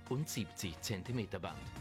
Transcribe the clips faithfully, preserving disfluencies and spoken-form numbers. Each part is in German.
und siebzig Zentimeter Band.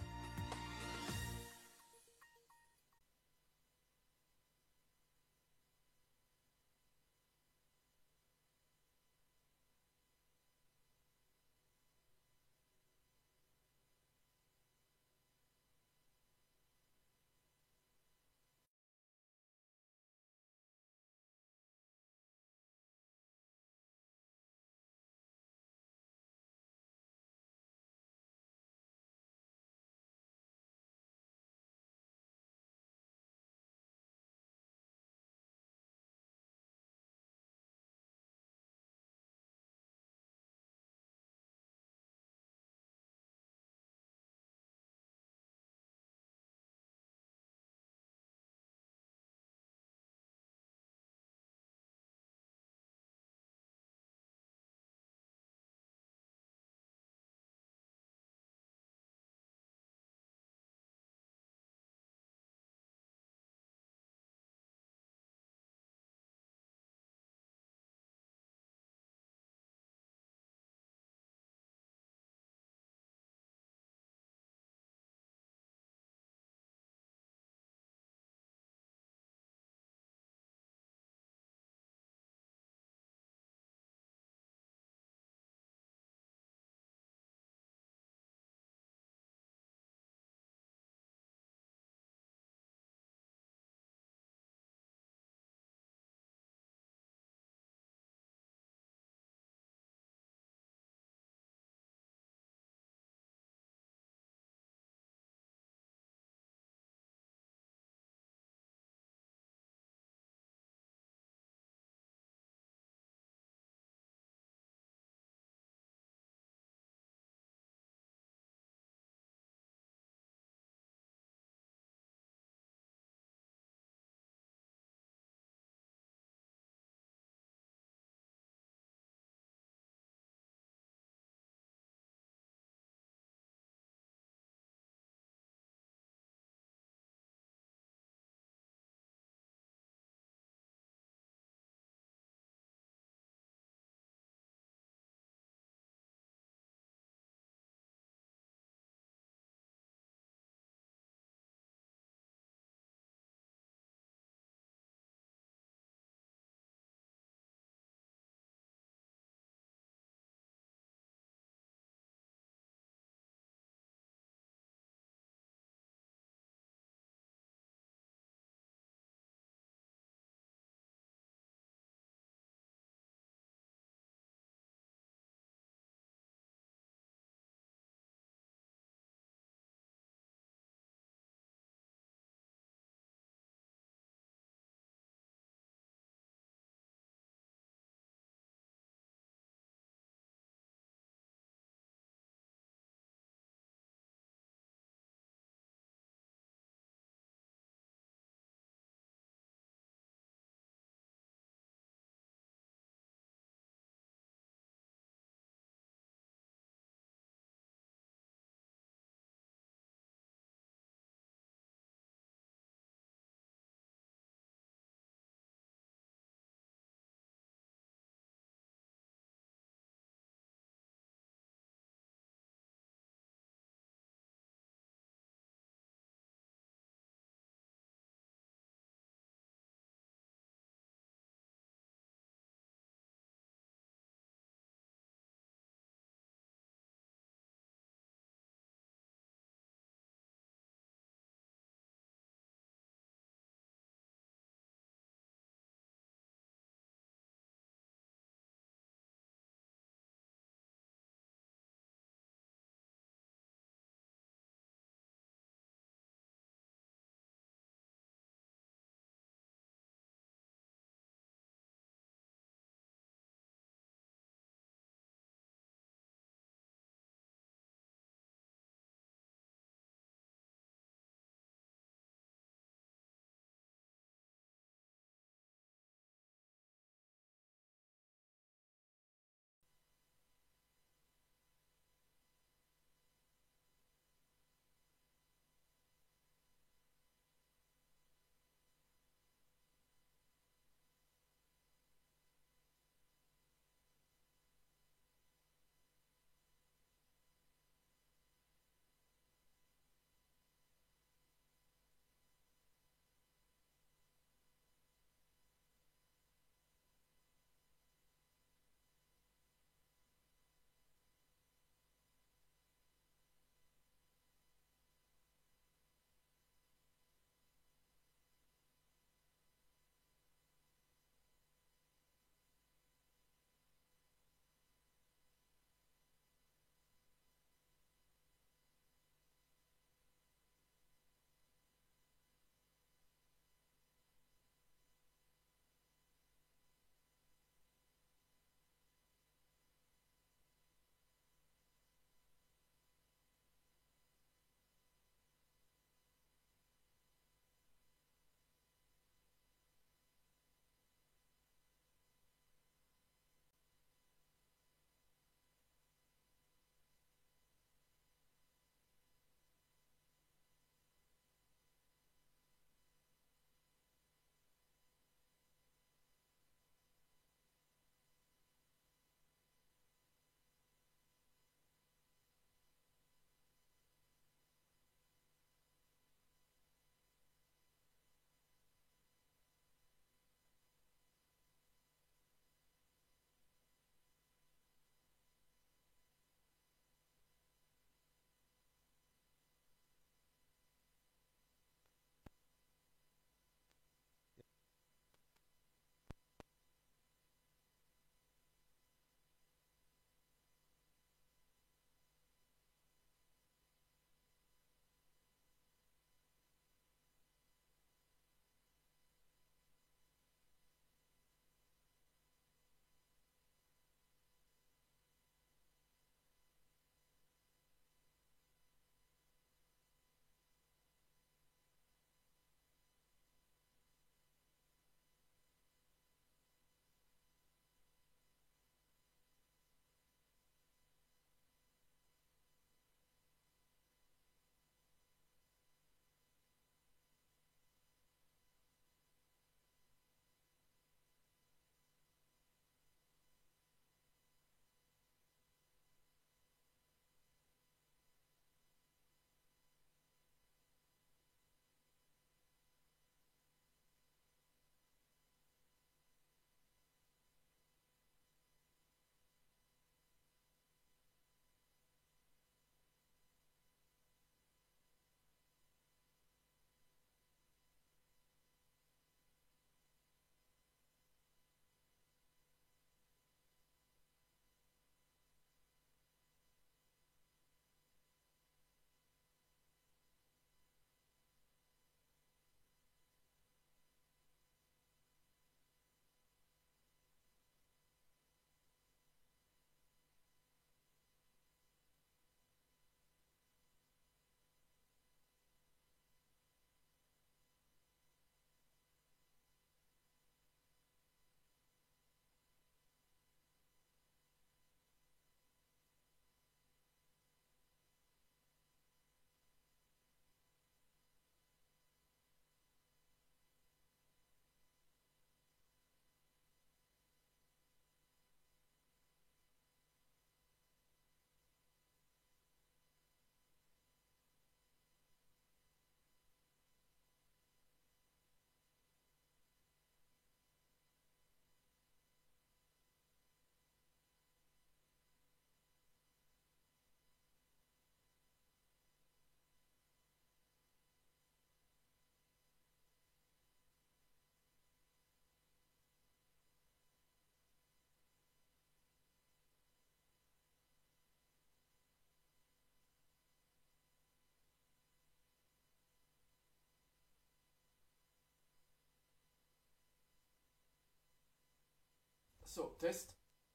So, Test.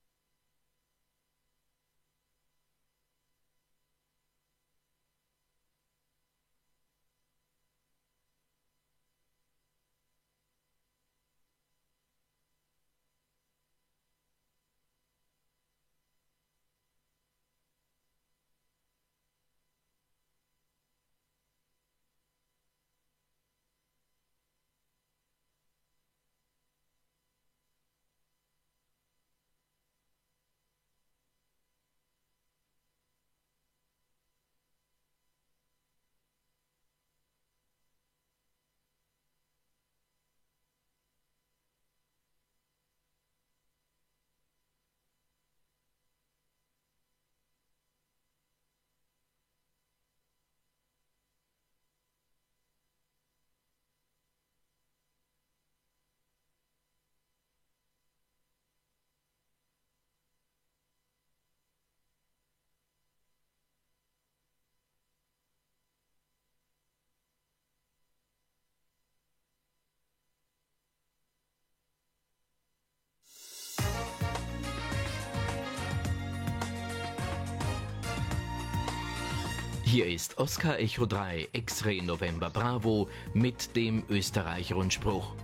Hier ist Oscar Echo drei X-Ray November Bravo mit dem Österreich-Rundspruch.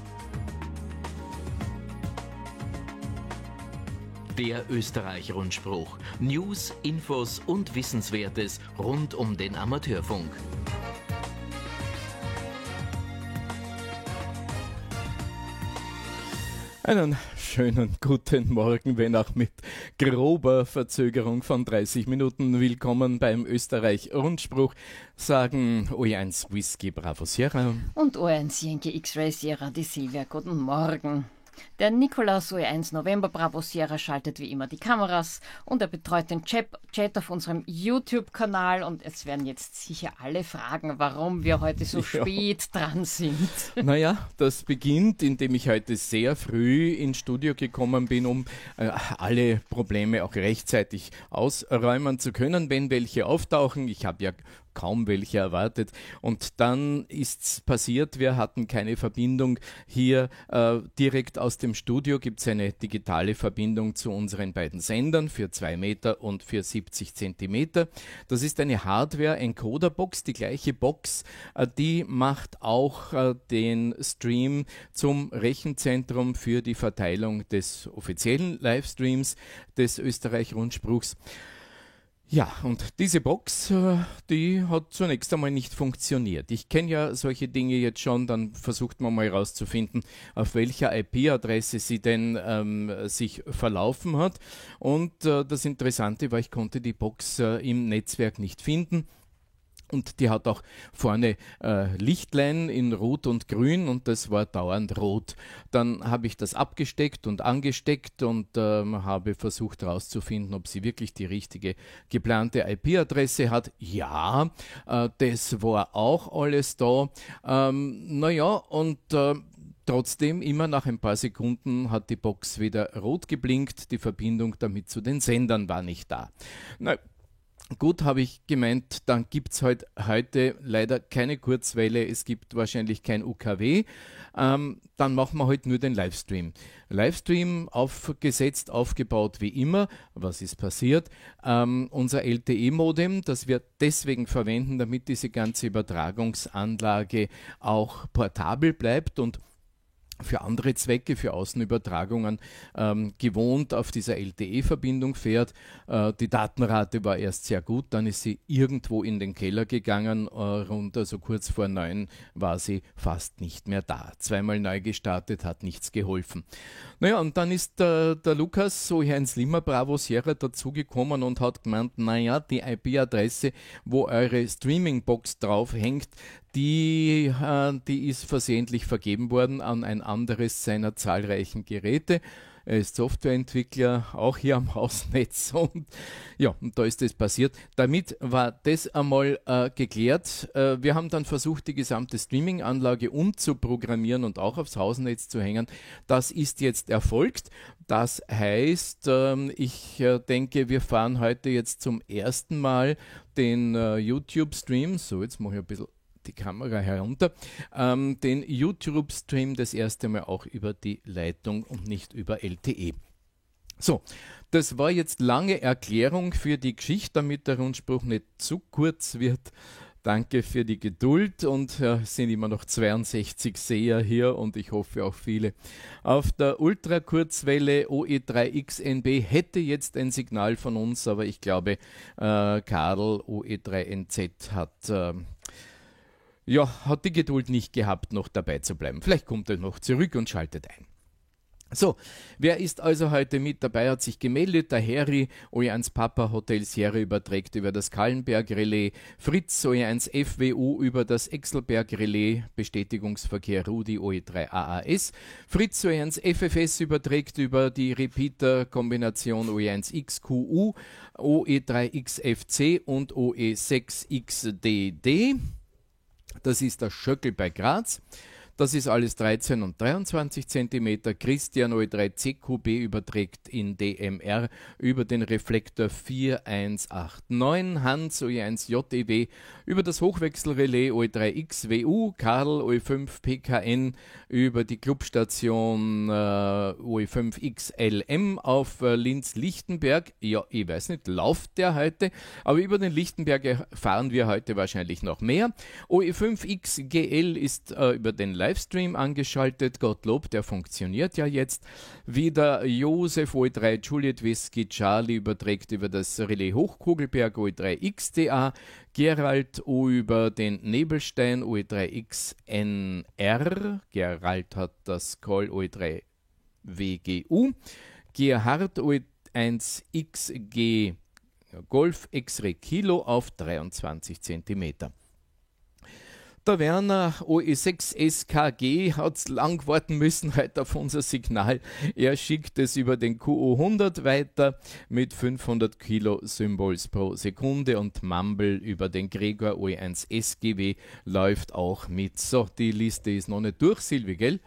Der Österreich-Rundspruch. News, Infos und Wissenswertes rund um den Amateurfunk. Einen schönen guten Morgen, wenn auch mit grober Verzögerung von dreißig Minuten. Willkommen beim Österreich-Rundspruch, sagen O eins Whisky Bravo Sierra. Und O eins Yankee X-Ray Sierra, die Silvia, guten Morgen. Der Nikolaus O eins November Bravo Sierra schaltet wie immer die Kameras und er betreut den Chat, Chat auf unserem YouTube-Kanal und es werden jetzt sicher alle fragen, warum wir heute so Ja. spät dran sind. Naja, das beginnt, indem ich heute sehr früh ins Studio gekommen bin, um äh, alle Probleme auch rechtzeitig ausräumen zu können, wenn welche auftauchen. Ich habe ja kaum welche erwartet. Und dann ist's passiert, wir hatten keine Verbindung hier äh, direkt aus dem Studio. Gibt es eine digitale Verbindung zu unseren beiden Sendern für zwei Meter und für siebzig Zentimeter. Das ist eine Hardware-Encoder-Box, die gleiche Box, äh, die macht auch äh, den Stream zum Rechenzentrum für die Verteilung des offiziellen Livestreams des Österreich-Rundspruchs. Ja, und diese Box, äh, die hat zunächst einmal nicht funktioniert. Ich kenne ja solche Dinge jetzt schon, dann versucht man mal herauszufinden, auf welcher I P-Adresse sie denn ähm, sich verlaufen hat. Und äh, das Interessante war, ich konnte die Box äh, im Netzwerk nicht finden. Und die hat auch vorne äh, Lichtlein in Rot und Grün und das war dauernd rot. Dann habe ich das abgesteckt und angesteckt und ähm, habe versucht herauszufinden, ob sie wirklich die richtige geplante I P-Adresse hat. Ja, äh, das war auch alles da. Ähm, naja, und äh, trotzdem, immer nach ein paar Sekunden hat die Box wieder rot geblinkt. Die Verbindung damit zu den Sendern war nicht da. Na, Gut, habe ich gemeint, dann gibt es halt heute leider keine Kurzwelle, es gibt wahrscheinlich kein U K W, ähm, dann machen wir heute nur den Livestream. Livestream aufgesetzt, aufgebaut wie immer. Was ist passiert? Ähm, unser L T E-Modem, das wir deswegen verwenden, damit diese ganze Übertragungsanlage auch portabel bleibt und für andere Zwecke, für Außenübertragungen ähm, gewohnt auf dieser L T E-Verbindung fährt. Äh, die Datenrate war erst sehr gut, dann ist sie irgendwo in den Keller gegangen, äh, rund also kurz vor neun war sie fast nicht mehr da. Zweimal neu gestartet, hat nichts geholfen. Naja, und dann ist äh, der Lukas, so hier ein Slimmer Bravo Sierra, dazugekommen und hat gemeint, naja, die I P-Adresse, wo eure Streaming-Box drauf hängt, Die, äh, die ist versehentlich vergeben worden an ein anderes seiner zahlreichen Geräte. Er ist Softwareentwickler, auch hier am Hausnetz und ja, und da ist das passiert. Damit war das einmal äh, geklärt. Äh, wir haben dann versucht, die gesamte Streaming-Anlage umzuprogrammieren und auch aufs Hausnetz zu hängen. Das ist jetzt erfolgt. Das heißt, ähm, ich äh, denke, wir fahren heute jetzt zum ersten Mal den äh, YouTube-Stream. So, jetzt mache ich ein bisschen die Kamera herunter, ähm, den YouTube-Stream das erste Mal auch über die Leitung und nicht über L T E. So, das war jetzt lange Erklärung für die Geschichte, damit der Rundspruch nicht zu kurz wird. Danke für die Geduld und ja, es sind immer noch zweiundsechzig Seher hier und ich hoffe auch viele. Auf der Ultrakurzwelle O E drei X N B hätte jetzt ein Signal von uns, aber ich glaube, äh, Karl O E drei N Z hat, äh, ja, hat die Geduld nicht gehabt, noch dabei zu bleiben. Vielleicht kommt er noch zurück und schaltet ein. So, wer ist also heute mit dabei, hat sich gemeldet, der Harry, O E eins Papa Hotel Sierra überträgt über das Kallenberg Relais, Fritz O E eins F W U über das Exelberg Relais, Bestätigungsverkehr Rudi O E drei A A S, Fritz O E eins F F S überträgt über die Repeater-Kombination O E eins X Q U, O E drei X F C und O E sechs X D D, das ist der Schöckel bei Graz. Das ist alles dreizehn und dreiundzwanzig Zentimeter. Christian O E drei C Q B überträgt in D M R über den Reflektor vier eins acht neun. Hans O E eins J E W über das Hochwechselrelais O E drei X W U. Karl O E fünf P K N über die Clubstation äh, O E fünf X L M auf äh, Linz-Lichtenberg. Ja, ich weiß nicht, läuft der heute? Aber über den Lichtenberg erfahren wir heute wahrscheinlich noch mehr. O E fünf X G L ist äh, über den Livestream angeschaltet, Gottlob, der funktioniert ja jetzt wieder. Josef O E drei Juliet Whisky Charlie überträgt über das Relais Hochkugelberg O E drei X D A, Gerald O über den Nebelstein O E drei X N R, Gerald hat das Call O E drei W G U, Gerhard O E eins X G Golf X-Ray Kilo auf dreiundzwanzig Zentimeter. Der Werner O E sechs S K G hat lang warten müssen heute auf unser Signal. Er schickt es über den Q O hundert weiter mit fünfhundert Kilo Symbols pro Sekunde und Mumble über den Gregor O E eins S G W läuft auch mit. So, die Liste ist noch nicht durch, Silvi, gell?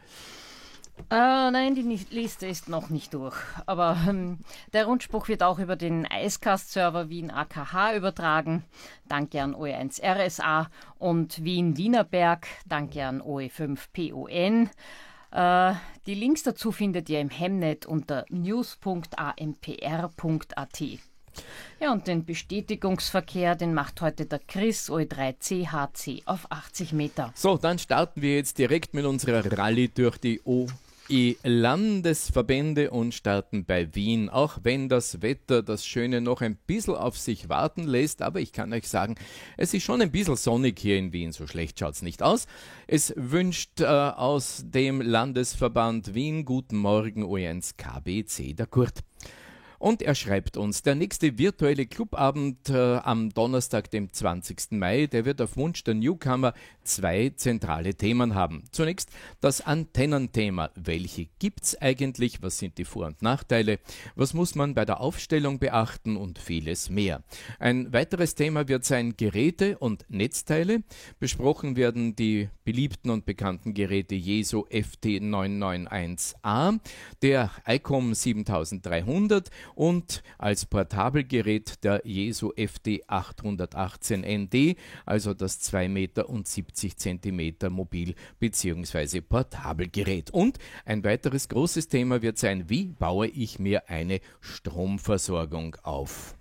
Äh, nein, die Liste ist noch nicht durch. Aber ähm, der Rundspruch wird auch über den Icecast-Server Wien A K H übertragen. Danke an O E eins R S A und Wien Wienerberg. Danke an O E fünf P O N. Äh, die Links dazu findet ihr im Hemnet unter news punkt a m p r punkt a t. Ja, und den Bestätigungsverkehr, den macht heute der Chris O E drei C H C auf achtzig Meter. So, dann starten wir jetzt direkt mit unserer Rallye durch die O E-Landesverbände und starten bei Wien. Auch wenn das Wetter, das Schöne, noch ein bisschen auf sich warten lässt, aber ich kann euch sagen, es ist schon ein bisschen sonnig hier in Wien, so schlecht schaut es nicht aus. Es wünscht äh, aus dem Landesverband Wien guten Morgen O E eins K B C, der Kurt. Und er schreibt uns, der nächste virtuelle Clubabend äh, am Donnerstag, dem zwanzigsten Mai, der wird auf Wunsch der Newcomer zwei zentrale Themen haben. Zunächst das Antennenthema. Welche gibt's eigentlich? Was sind die Vor- und Nachteile? Was muss man bei der Aufstellung beachten? Und vieles mehr. Ein weiteres Thema wird sein Geräte und Netzteile. Besprochen werden die beliebten und bekannten Geräte Jeso F T neun neun eins A, der ICOM siebentausenddreihundert und als Portabelgerät der Jeso F D achthundertachtzehn N D, also das zwei Meter und siebzig Zentimeter Mobil- bzw. Portabelgerät. Und ein weiteres großes Thema wird sein, wie baue ich mir eine Stromversorgung auf?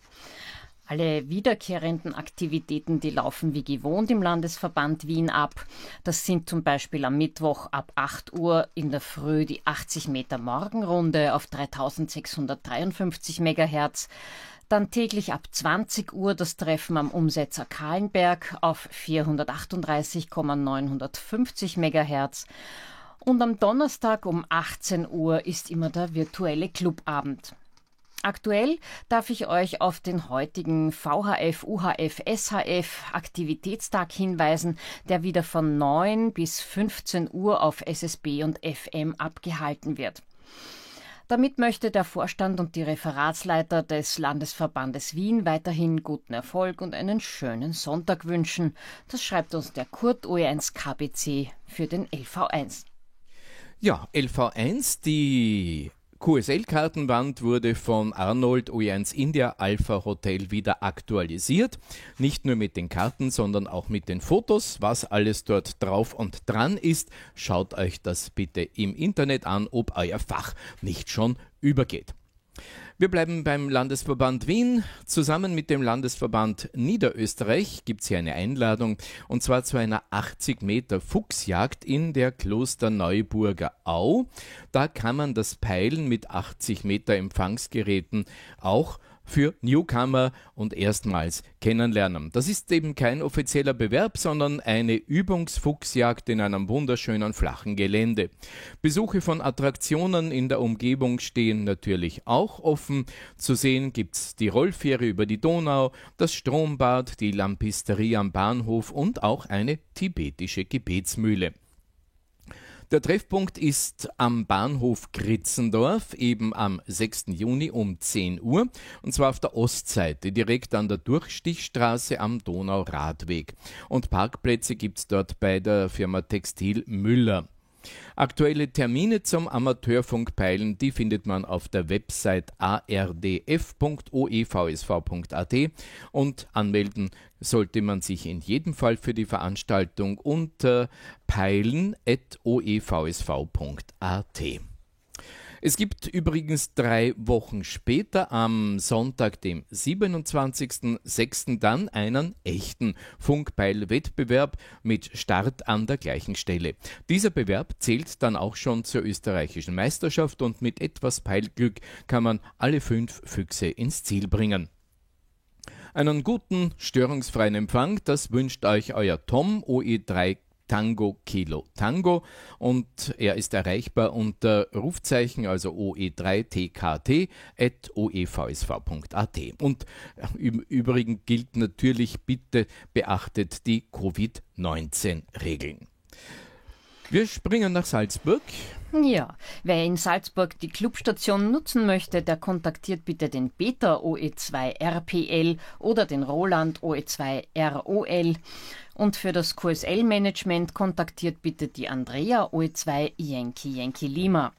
Alle wiederkehrenden Aktivitäten, die laufen wie gewohnt im Landesverband Wien ab. Das sind zum Beispiel am Mittwoch ab acht Uhr in der Früh die achtzig Meter Morgenrunde auf dreitausendsechshundertdreiundfünfzig Megahertz. Dann täglich ab zwanzig Uhr das Treffen am Umsetzer Kahlenberg auf vierhundertachtunddreißig neunhundertfünfzig Megahertz. Und am Donnerstag um achtzehn Uhr ist immer der virtuelle Clubabend. Aktuell darf ich euch auf den heutigen V H F, U H F, S H F Aktivitätstag hinweisen, der wieder von neun bis fünfzehn Uhr auf S S B und F M abgehalten wird. Damit möchte der Vorstand und die Referatsleiter des Landesverbandes Wien weiterhin guten Erfolg und einen schönen Sonntag wünschen. Das schreibt uns der Kurt O E eins K B C für den L V eins. Ja, L V eins, die Q S L-Kartenwand wurde von Arnold O E eins India Alpha Hotel wieder aktualisiert. Nicht nur mit den Karten, sondern auch mit den Fotos. Was alles dort drauf und dran ist, schaut euch das bitte im Internet an, ob euer Fach nicht schon übergeht. Wir bleiben beim Landesverband Wien. Zusammen mit dem Landesverband Niederösterreich gibt es hier eine Einladung, und zwar zu einer achtzig Meter Fuchsjagd in der Klosterneuburger Au. Da kann man das Peilen mit achtzig Meter Empfangsgeräten auch für Newcomer und erstmals kennenlernen. Das ist eben kein offizieller Bewerb, sondern eine Übungsfuchsjagd in einem wunderschönen flachen Gelände. Besuche von Attraktionen in der Umgebung stehen natürlich auch offen. Zu sehen gibt's die Rollfähre über die Donau, das Strombad, die Lampisterie am Bahnhof und auch eine tibetische Gebetsmühle. Der Treffpunkt ist am Bahnhof Kritzendorf, eben am sechsten Juni um zehn Uhr, und zwar auf der Ostseite, direkt an der Durchstichstraße am Donauradweg. Und Parkplätze gibt's dort bei der Firma Textil Müller. Aktuelle Termine zum Amateurfunkpeilen, die findet man auf der Website a r d f punkt o e v s v punkt a t, und anmelden sollte man sich in jedem Fall für die Veranstaltung unter peilen at o e v s v punkt a t. Es gibt übrigens drei Wochen später, am Sonntag, dem siebenundzwanzigsten sechsten dann einen echten Funkpeil-Wettbewerb mit Start an der gleichen Stelle. Dieser Bewerb zählt dann auch schon zur österreichischen Meisterschaft, und mit etwas Peilglück kann man alle fünf Füchse ins Ziel bringen. Einen guten, störungsfreien Empfang, das wünscht euch euer Tom, O E drei Tango Kilo Tango, und er ist erreichbar unter Rufzeichen, also O E drei T K T at o e v s v punkt a t. Und im Übrigen gilt natürlich, bitte beachtet die Covid neunzehn Regeln. Wir springen nach Salzburg. Ja, wer in Salzburg die Clubstation nutzen möchte, der kontaktiert bitte den Peter O E zwei R P L oder den Roland O E zwei R O L. Und für das Q S L-Management kontaktiert bitte die Andrea O E zwei Yankee Yankee Lima.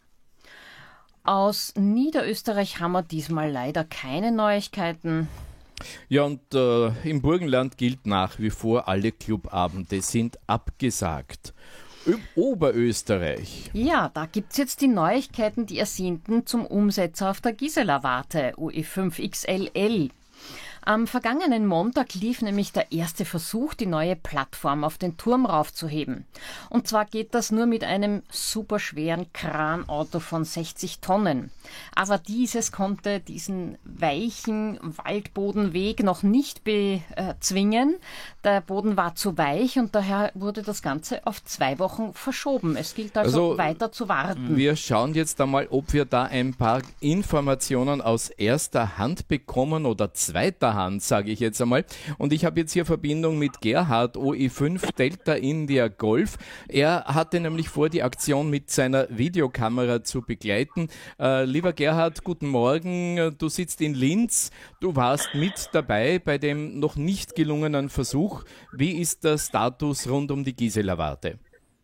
Aus Niederösterreich haben wir diesmal leider keine Neuigkeiten. Ja, und äh, im Burgenland gilt nach wie vor, alle Clubabende sind abgesagt. Oberösterreich. Ja, da gibt's jetzt die Neuigkeiten, die ersehnten zum Umsetzer auf der Gisela Warte, O E fünf X L L. Am vergangenen Montag lief nämlich der erste Versuch, die neue Plattform auf den Turm raufzuheben. Und zwar geht das nur mit einem superschweren Kranauto von sechzig Tonnen. Aber dieses konnte diesen weichen Waldbodenweg noch nicht bezwingen. Der Boden war zu weich und daher wurde das Ganze auf zwei Wochen verschoben. Es gilt also, also weiter zu warten. Wir schauen jetzt einmal, ob wir da ein paar Informationen aus erster Hand bekommen oder zweiter Hand, sage ich jetzt einmal. Und ich habe jetzt hier Verbindung mit Gerhard, O E fünf Delta India Golf. Er hatte nämlich vor, die Aktion mit seiner Videokamera zu begleiten. Äh, lieber Gerhard, guten Morgen. Du sitzt in Linz. Du warst mit dabei bei dem noch nicht gelungenen Versuch. Wie ist der Status rund um die Gisela Warte?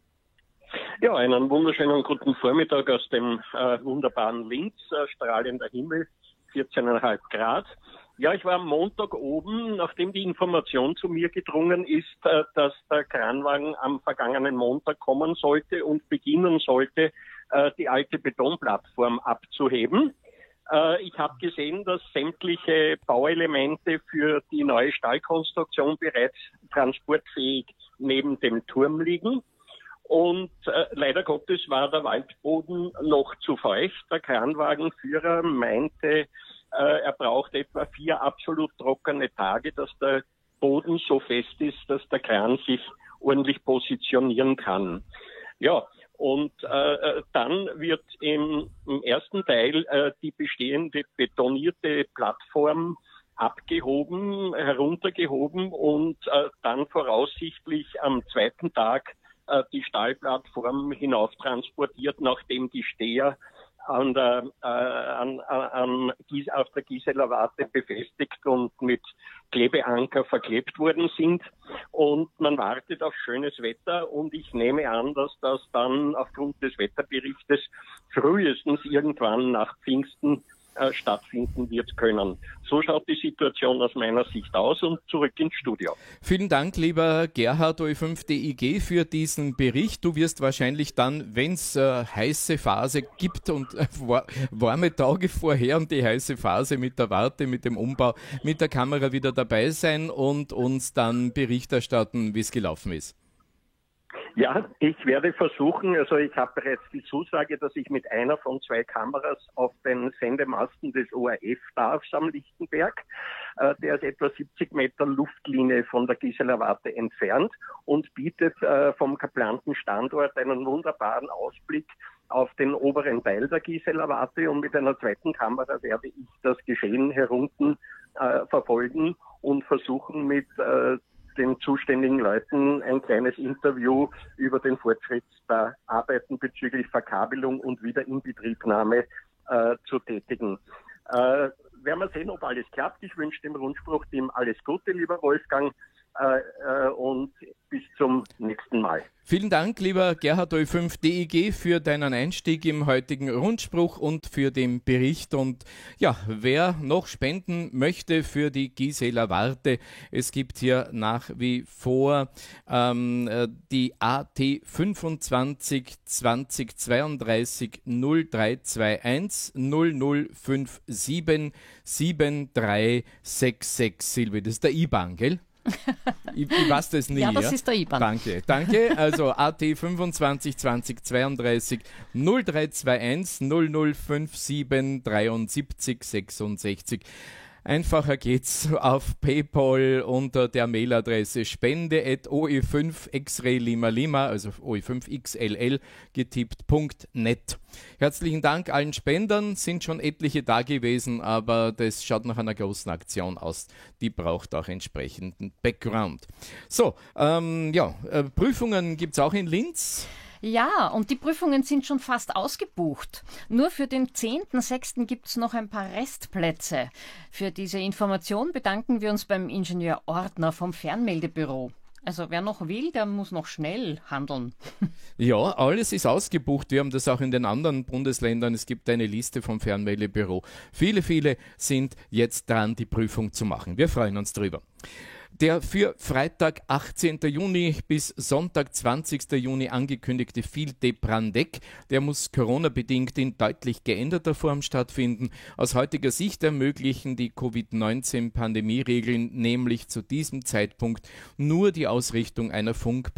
Ja, einen wunderschönen guten Vormittag aus dem äh, wunderbaren Linz. Äh, strahlender Himmel, vierzehn Komma fünf Grad. Ja, ich war am Montag oben, nachdem die Information zu mir gedrungen ist, dass der Kranwagen am vergangenen Montag kommen sollte und beginnen sollte, die alte Betonplattform abzuheben. Ich habe gesehen, dass sämtliche Bauelemente für die neue Stahlkonstruktion bereits transportfähig neben dem Turm liegen. Und äh, leider Gottes war der Waldboden noch zu feucht. Der Kranwagenführer meinte, äh, er braucht etwa vier absolut trockene Tage, dass der Boden so fest ist, dass der Kran sich ordentlich positionieren kann. Ja, und äh, dann wird im, im ersten Teil äh, die bestehende betonierte Plattform abgehoben, heruntergehoben und äh, dann voraussichtlich am zweiten Tag die Stahlplattform hinauf transportiert, nachdem die Steher an der, äh, an, an, auf der Gisela Warte befestigt und mit Klebeanker verklebt worden sind. Und man wartet auf schönes Wetter und ich nehme an, dass das dann aufgrund des Wetterberichtes frühestens irgendwann nach Pfingsten äh, stattfinden wird können. So schaut die Situation aus meiner Sicht aus und zurück ins Studio. Vielen Dank, lieber Gerhard O E fünf D I G, für diesen Bericht. Du wirst wahrscheinlich dann, wenn es äh, heiße Phase gibt und äh, warme Tage vorher und die heiße Phase mit der Warte, mit dem Umbau, mit der Kamera wieder dabei sein und uns dann Bericht erstatten, wie es gelaufen ist. Ja, ich werde versuchen, also ich habe bereits die Zusage, dass ich mit einer von zwei Kameras auf den Sendemasten des O R F darf am Lichtenberg. Äh, der ist etwa siebzig Meter Luftlinie von der Giseler Warte entfernt und bietet äh, vom geplanten Standort einen wunderbaren Ausblick auf den oberen Teil der Giseler Warte, und mit einer zweiten Kamera werde ich das Geschehen herunten äh, verfolgen und versuchen, mit äh, den zuständigen Leuten ein kleines Interview über den Fortschritt der Arbeiten bezüglich Verkabelung und Wiederinbetriebnahme äh, zu tätigen. Äh, werden wir sehen, ob alles klappt. Ich wünsche dem Rundspruch-Team alles Gute, lieber Wolfgang, äh, äh, und bis zum nächsten Mal. Vielen Dank, lieber Gerhard O E fünf D I G, für deinen Einstieg im heutigen Rundspruch und für den Bericht. Und ja, wer noch spenden möchte für die Giseler Warte, es gibt hier nach wie vor ähm, die A T fünfundzwanzig zwanzig zweiunddreißig null drei zwei eins null null fünf sieben sieben drei sechs sechs. Silvi, das ist der I B A N, gell? Ich, ich weiß das nie. Ja, das ja? ist der I B A N. Danke, danke. Also A T fünfundzwanzig zwanzig zweiunddreißig null drei zwei eins null null fünf sieben dreiundsiebzig sechsundsechzig. Einfacher geht's auf PayPal unter der Mailadresse spende at o e fünf X-Ray Lima Lima, also O E fünf X L L getippt, .net. Herzlichen Dank allen Spendern, sind schon etliche da gewesen, aber das schaut nach einer großen Aktion aus. Die braucht auch entsprechenden Background. So, ähm, ja, äh, Prüfungen gibt's auch in Linz. Ja, und die Prüfungen sind schon fast ausgebucht. Nur für den zehnten sechsten gibt es noch ein paar Restplätze. Für diese Information bedanken wir uns beim Ingenieur Ordner vom Fernmeldebüro. Also wer noch will, der muss noch schnell handeln. Ja, alles ist ausgebucht. Wir haben das auch in den anderen Bundesländern. Es gibt eine Liste vom Fernmeldebüro. Viele, viele sind jetzt dran, die Prüfung zu machen. Wir freuen uns drüber. Der für Freitag, achtzehnten Juni bis Sonntag, zwanzigsten Juni angekündigte Field Day Brandeck, der muss Corona-bedingt in deutlich geänderter Form stattfinden. Aus heutiger Sicht ermöglichen die Covid neunzehn Pandemieregeln nämlich zu diesem Zeitpunkt nur die Ausrichtung einer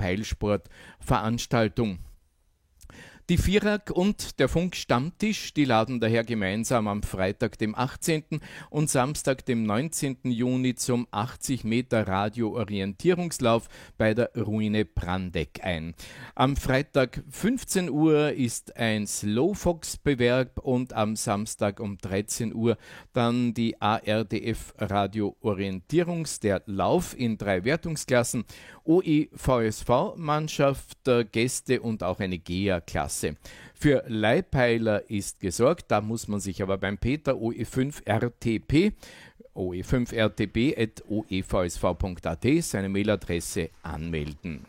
Funk-Peilsport-Veranstaltung. Die Vierag und der Funk-Stammtisch, die laden daher gemeinsam am Freitag, dem achtzehnten und Samstag, dem neunzehnten Juni zum achtzig Meter Radio-Orientierungslauf bei der Ruine Brandeck ein. Am Freitag fünfzehn Uhr ist ein Slowfox-Bewerb und am Samstag um dreizehn Uhr dann die A R D F Radio-Orientierungs, der Lauf in drei Wertungsklassen, O E V S V-Mannschaft, Gäste und auch eine G E A-Klasse. Für Leihpeiler ist gesorgt, da muss man sich aber beim Peter O E fünf R T P, O E fünf R T P at o e v s v punkt a t, seine Mailadresse anmelden.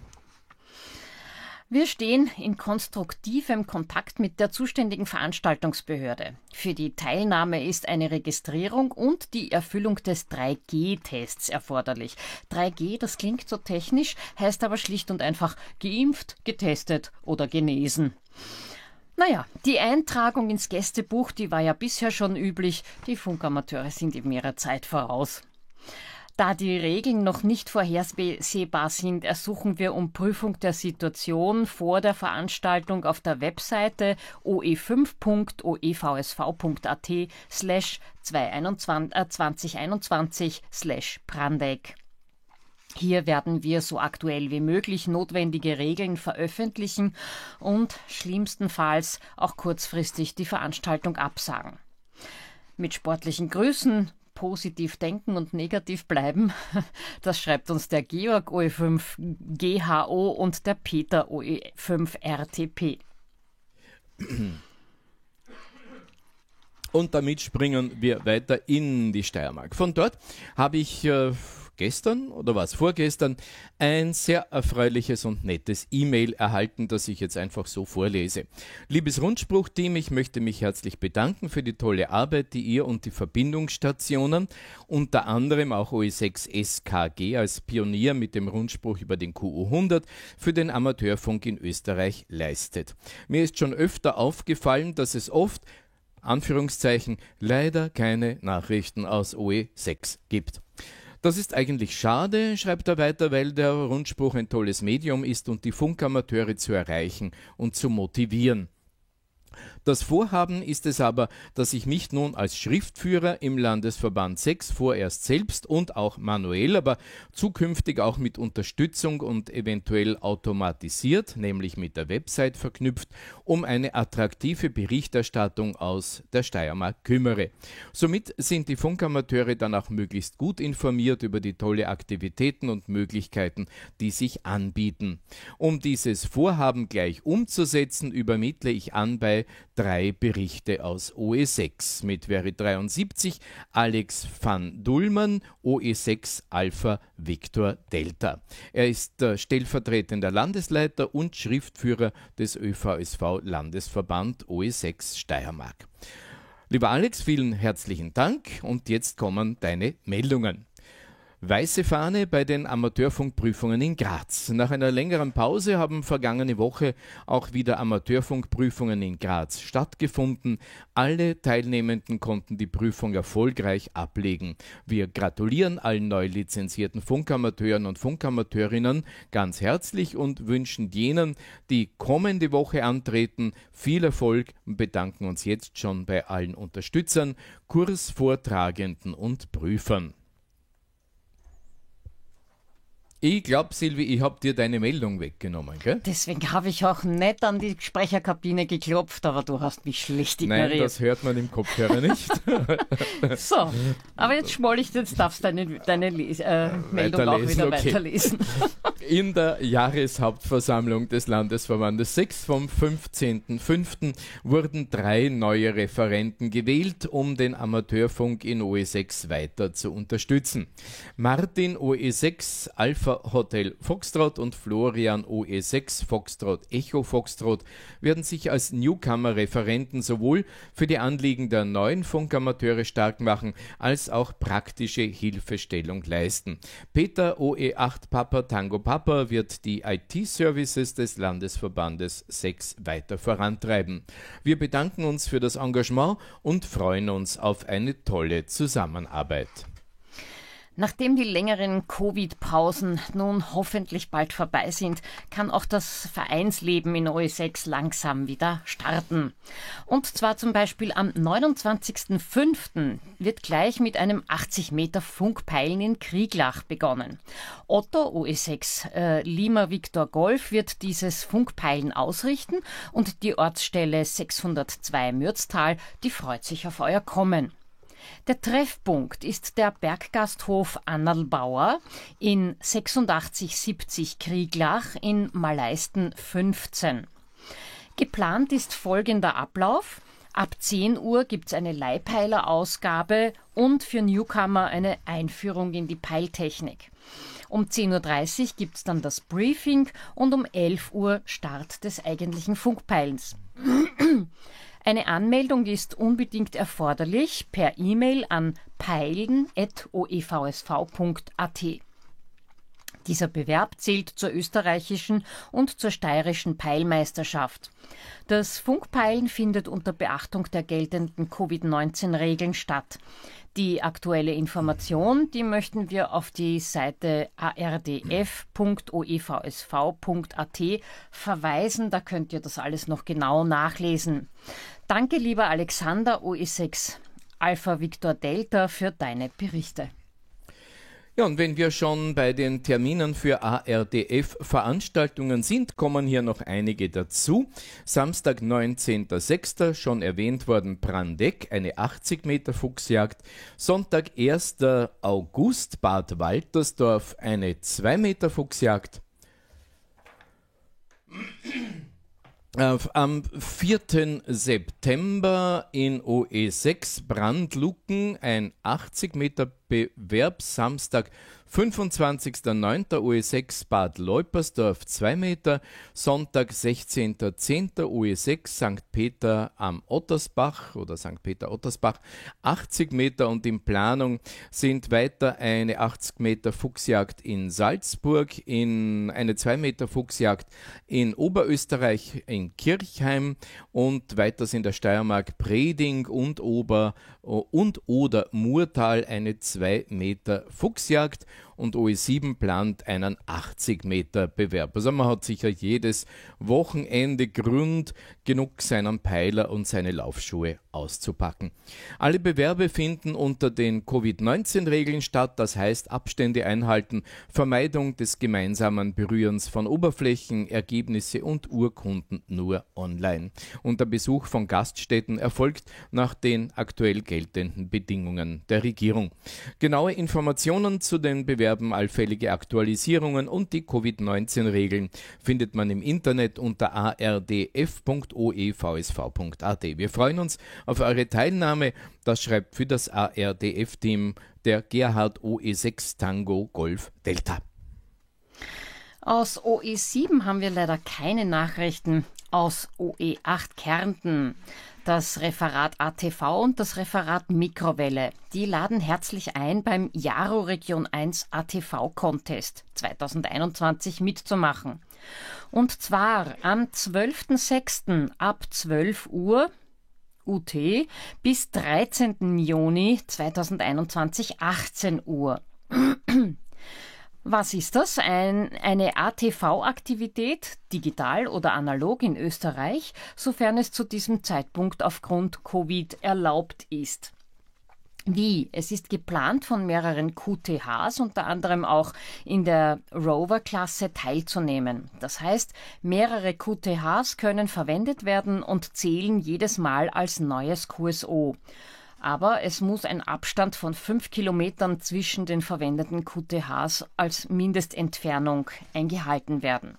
Wir stehen in konstruktivem Kontakt mit der zuständigen Veranstaltungsbehörde. Für die Teilnahme ist eine Registrierung und die Erfüllung des drei G Tests erforderlich. drei G, das klingt so technisch, heißt aber schlicht und einfach geimpft, getestet oder genesen. Naja, die Eintragung ins Gästebuch, die war ja bisher schon üblich. Die Funkamateure sind eben ihrer Zeit voraus. Da die Regeln noch nicht vorhersehbar sind, ersuchen wir um Prüfung der Situation vor der Veranstaltung auf der Webseite o e fünf punkt o e v s v punkt a t slash zwanzig einundzwanzig slash Brandeck. Hier werden wir so aktuell wie möglich notwendige Regeln veröffentlichen und schlimmstenfalls auch kurzfristig die Veranstaltung absagen. Mit sportlichen Grüßen, positiv denken und negativ bleiben, das schreibt uns der Georg O E fünf G H O und der Peter O E fünf R T P. Und damit springen wir weiter in die Steiermark. Von dort habe ich äh, gestern oder war es vorgestern ein sehr erfreuliches und nettes E-Mail erhalten, das ich jetzt einfach so vorlese. Liebes Rundspruch-Team, ich möchte mich herzlich bedanken für die tolle Arbeit, die ihr und die Verbindungsstationen, unter anderem auch O E sechs S K G als Pionier mit dem Rundspruch über den Q U hundert, für den Amateurfunk in Österreich leistet. Mir ist schon öfter aufgefallen, dass es oft, Anführungszeichen, leider keine Nachrichten aus O E sechs gibt. Das ist eigentlich schade, schreibt er weiter, weil der Rundspruch ein tolles Medium ist und die Funkamateure zu erreichen und zu motivieren. Das Vorhaben ist es aber, dass ich mich nun als Schriftführer im Landesverband sechs vorerst selbst und auch manuell, aber zukünftig auch mit Unterstützung und eventuell automatisiert, nämlich mit der Website verknüpft, um eine attraktive Berichterstattung aus der Steiermark kümmere. Somit sind die Funkamateure dann auch möglichst gut informiert über die tolle Aktivitäten und Möglichkeiten, die sich anbieten. Um dieses Vorhaben gleich umzusetzen, übermittle ich an bei drei Berichte aus O E sechs mit Veri dreiundsiebzig, Alex van Dullmann, O E sechs Alpha Victor Delta. Er ist äh, stellvertretender Landesleiter und Schriftführer des Ö V S V Landesverband O E sechs Steiermark. Lieber Alex, vielen herzlichen Dank und jetzt kommen deine Meldungen. Weiße Fahne bei den Amateurfunkprüfungen in Graz. Nach einer längeren Pause haben vergangene Woche auch wieder Amateurfunkprüfungen in Graz stattgefunden. Alle Teilnehmenden konnten die Prüfung erfolgreich ablegen. Wir gratulieren allen neu lizenzierten Funkamateuren und Funkamateurinnen ganz herzlich und wünschen jenen, die kommende Woche antreten, viel Erfolg und bedanken uns jetzt schon bei allen Unterstützern, Kursvortragenden und Prüfern. Ich glaube, Silvi, ich habe dir deine Meldung weggenommen, gell? Deswegen habe ich auch nicht an die Sprecherkabine geklopft, aber du hast mich schlicht ignoriert. Nein, das hört man im Kopfhörer nicht. So, aber jetzt schmoll ich, jetzt darfst du deine, deine äh, Meldung auch wieder okay. weiterlesen. In der Jahreshauptversammlung des Landesverbandes sechs vom fünfzehnten fünften wurden drei neue Referenten gewählt, um den Amateurfunk in O E sechs weiter zu unterstützen. Martin O E sechs Alpha Hotel Foxtrot und Florian O E sechs Foxtrot Echo Foxtrot werden sich als Newcomer-Referenten sowohl für die Anliegen der neuen Funkamateure stark machen, als auch praktische Hilfestellung leisten. Peter O E acht Papa Tango Papa wird die I T-Services des Landesverbandes sechs weiter vorantreiben. Wir bedanken uns für das Engagement und freuen uns auf eine tolle Zusammenarbeit. Nachdem die längeren Covid-Pausen nun hoffentlich bald vorbei sind, kann auch das Vereinsleben in O E sechs langsam wieder starten. Und zwar zum Beispiel am neunundzwanzigsten fünften wird gleich mit einem achtzig Meter Funkpeilen in Krieglach begonnen. Otto O E sechs äh, Lima Victor Golf wird dieses Funkpeilen ausrichten und die Ortsstelle sechshundertzwei Mürztal, die freut sich auf euer Kommen. Der Treffpunkt ist der Berggasthof Annalbauer in sechsundachtzig siebzig Krieglach in Maleisten fünfzehn. Geplant ist folgender Ablauf. Ab zehn Uhr gibt es eine Leihpeilerausgabe und für Newcomer eine Einführung in die Peiltechnik. Um zehn Uhr dreißig gibt es dann das Briefing und um elf Uhr Start des eigentlichen Funkpeilens. Eine Anmeldung ist unbedingt erforderlich per E-Mail an peilen at o e v s v punkt a t. Dieser Bewerb zählt zur österreichischen und zur steirischen Peilmeisterschaft. Das Funkpeilen findet unter Beachtung der geltenden Covid neunzehn Regeln statt. Die aktuelle Information, die möchten wir auf die Seite a r d f punkt o e v s v punkt a t verweisen. Da könnt ihr das alles noch genau nachlesen. Danke, lieber Alexander O E sechs Alpha Victor Delta, für deine Berichte. Ja, und wenn wir schon bei den Terminen für A R D F-Veranstaltungen sind, kommen hier noch einige dazu. Samstag, neunzehnten sechsten schon erwähnt worden, Brandeck, eine achtzig Meter Fuchsjagd. Sonntag, ersten August, Bad Waltersdorf, eine zwei Meter Fuchsjagd. Am vierten September in O E sechs Brandlucken ein achtzig Meter Bewerb, Samstag, fünfundzwanzigster neunter O E sechs Bad Leupersdorf zwei Meter, Sonntag sechzehnter zehnter O E sechs Sankt Peter am Ottersbach oder Sankt Peter Ottersbach achtzig Meter und in Planung sind weiter eine achtzig Meter Fuchsjagd in Salzburg, in eine zwei Meter Fuchsjagd in Oberösterreich in Kirchheim und weiter in der Steiermark Preding und Ober und oder Murtal eine zwei Meter Fuchsjagd und O E sieben plant einen achtzig Meter Bewerb. Also man hat sicher jedes Wochenende Grund genug, seinen Peiler und seine Laufschuhe auszupacken. Alle Bewerbe finden unter den Covid neunzehn Regeln statt, das heißt Abstände einhalten, Vermeidung des gemeinsamen Berührens von Oberflächen, Ergebnisse und Urkunden nur online. Und der Besuch von Gaststätten erfolgt nach den aktuell geltenden Bedingungen der Regierung. Genaue Informationen zu den Bewerben, allfällige Aktualisierungen und die Covid neunzehn Regeln findet man im Internet unter a r d f punkt o e v s v punkt a t. Wir freuen uns auf eure Teilnahme. Das schreibt für das A R D F-Team der Gerhard O E sechs Tango Golf Delta. Aus O E sieben haben wir leider keine Nachrichten. Aus O E acht Kärnten. Das Referat A T V und das Referat Mikrowelle, die laden herzlich ein, beim Jaro Region eins A T V-Contest zweitausendeinundzwanzig mitzumachen. Und zwar am zwölften sechsten ab zwölf Uhr U T bis dreizehnten Juni zweitausendeinundzwanzig achtzehn Uhr. Was ist das? Ein, eine A T V-Aktivität, digital oder analog in Österreich, sofern es zu diesem Zeitpunkt aufgrund Covid erlaubt ist. Wie? Es ist geplant, von mehreren Q T Hs, unter anderem auch in der Rover-Klasse, teilzunehmen. Das heißt, mehrere Q T Hs können verwendet werden und zählen jedes Mal als neues Q S O. Aber es muss ein Abstand von fünf Kilometern zwischen den verwendeten Q T Hs als Mindestentfernung eingehalten werden.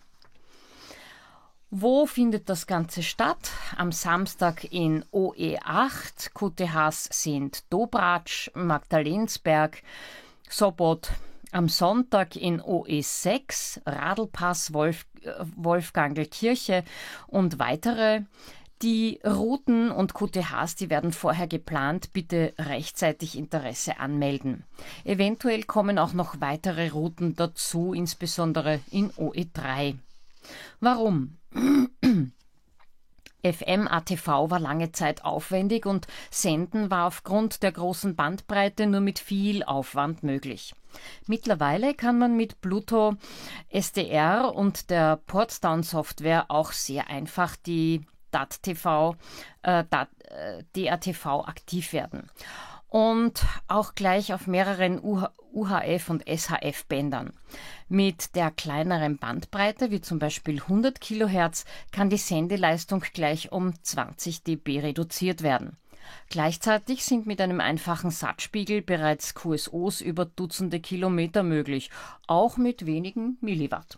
Wo findet das Ganze statt? Am Samstag in O E acht. Q T Hs sind Dobratsch, Magdalensberg, Sobot. Am Sonntag in O E sechs, Radlpass, Wolf, Wolfgangelkirche und weitere. Die Routen und Q T Hs, die werden vorher geplant. Bitte rechtzeitig Interesse anmelden. Eventuell kommen auch noch weitere Routen dazu, insbesondere in O E drei. Warum? F M-A T V war lange Zeit aufwendig und Senden war aufgrund der großen Bandbreite nur mit viel Aufwand möglich. Mittlerweile kann man mit Pluto S D R und der Portsdown-Software auch sehr einfach die D A T T V, äh, D A T V aktiv werden. Und auch gleich auf mehreren U H F- und S H F-Bändern. Mit der kleineren Bandbreite, wie zum Beispiel hundert Kilohertz, kann die Sendeleistung gleich um zwanzig dB reduziert werden. Gleichzeitig sind mit einem einfachen Satzspiegel bereits Q S Os über Dutzende Kilometer möglich, auch mit wenigen Milliwatt.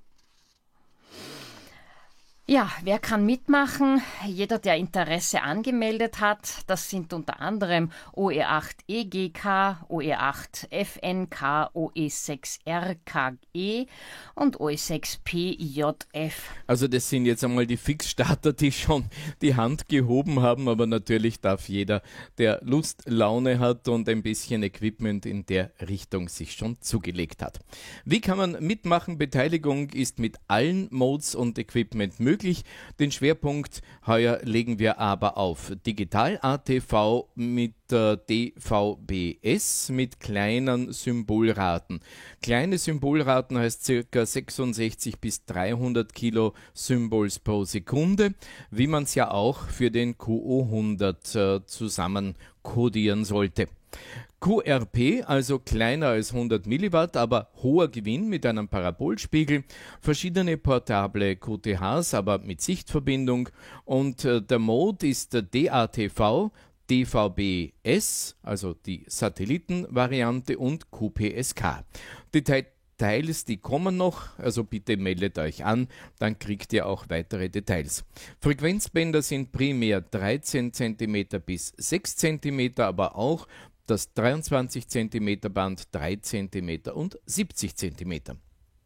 Ja, wer kann mitmachen? Jeder, der Interesse angemeldet hat. Das sind unter anderem O E acht E G K, O E acht F N K, O E sechs R K E und O E sechs P J F. Also das sind jetzt einmal die Fixstarter, die schon die Hand gehoben haben, aber natürlich darf jeder, der Lust, Laune hat und ein bisschen Equipment in der Richtung sich schon zugelegt hat. Wie kann man mitmachen? Beteiligung ist mit allen Modes und Equipment möglich. Den Schwerpunkt heuer legen wir aber auf Digital-A T V mit äh, D V B S mit kleinen Symbolraten. Kleine Symbolraten heißt ca. sechsundsechzig bis dreihundert Kilo Symbols pro Sekunde, wie man es ja auch für den Q O hundert äh, zusammen kodieren sollte. Q R P, also kleiner als hundert Milliwatt, aber hoher Gewinn mit einem Parabolspiegel, verschiedene portable Q T Hs, aber mit Sichtverbindung und äh, der Mode ist der D A T V, D V B S, also die Satellitenvariante und Q P S K. Detail Details, die kommen noch, also bitte meldet euch an, dann kriegt ihr auch weitere Details. Frequenzbänder sind primär dreizehn Zentimeter bis sechs Zentimeter, aber auch das dreiundzwanzig Zentimeter Band drei Zentimeter und siebzig Zentimeter.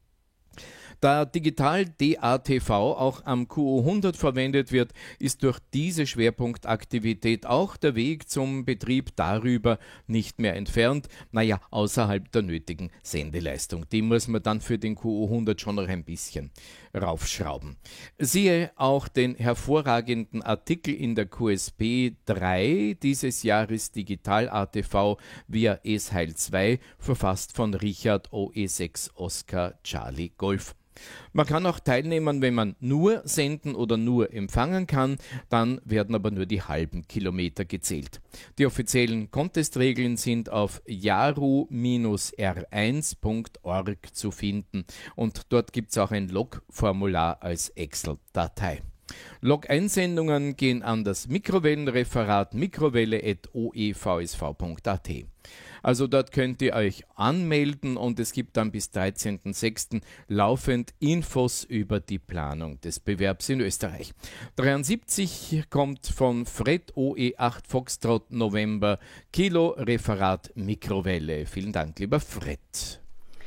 Da digital D A T V auch am Q O hundert verwendet wird, ist durch diese Schwerpunktaktivität auch der Weg zum Betrieb darüber nicht mehr entfernt, naja, außerhalb der nötigen Sendeleistung. Die muss man dann für den Q O hundert schon noch ein bisschen raufschrauben. Siehe auch den hervorragenden Artikel in der Q S P drei dieses Jahres Digital A T V via ESHeil zwei, verfasst von Richard O E sechs Oscar Charlie Golf. Man kann auch teilnehmen, wenn man nur senden oder nur empfangen kann, dann werden aber nur die halben Kilometer gezählt. Die offiziellen Contest-Regeln sind auf jaru R eins Punkt org zu finden und dort gibt es auch ein Log-Formular als Excel-Datei. Log-Einsendungen gehen an das Mikrowellenreferat mikrowelle at o e v s v punkt a t. Also dort könnt ihr euch anmelden und es gibt dann bis dreizehnten sechsten laufend Infos über die Planung des Bewerbs in Österreich. dreiundsiebzig kommt von Fred O E acht Foxtrot November Kilo Referat Mikrowelle. Vielen Dank, lieber Fred.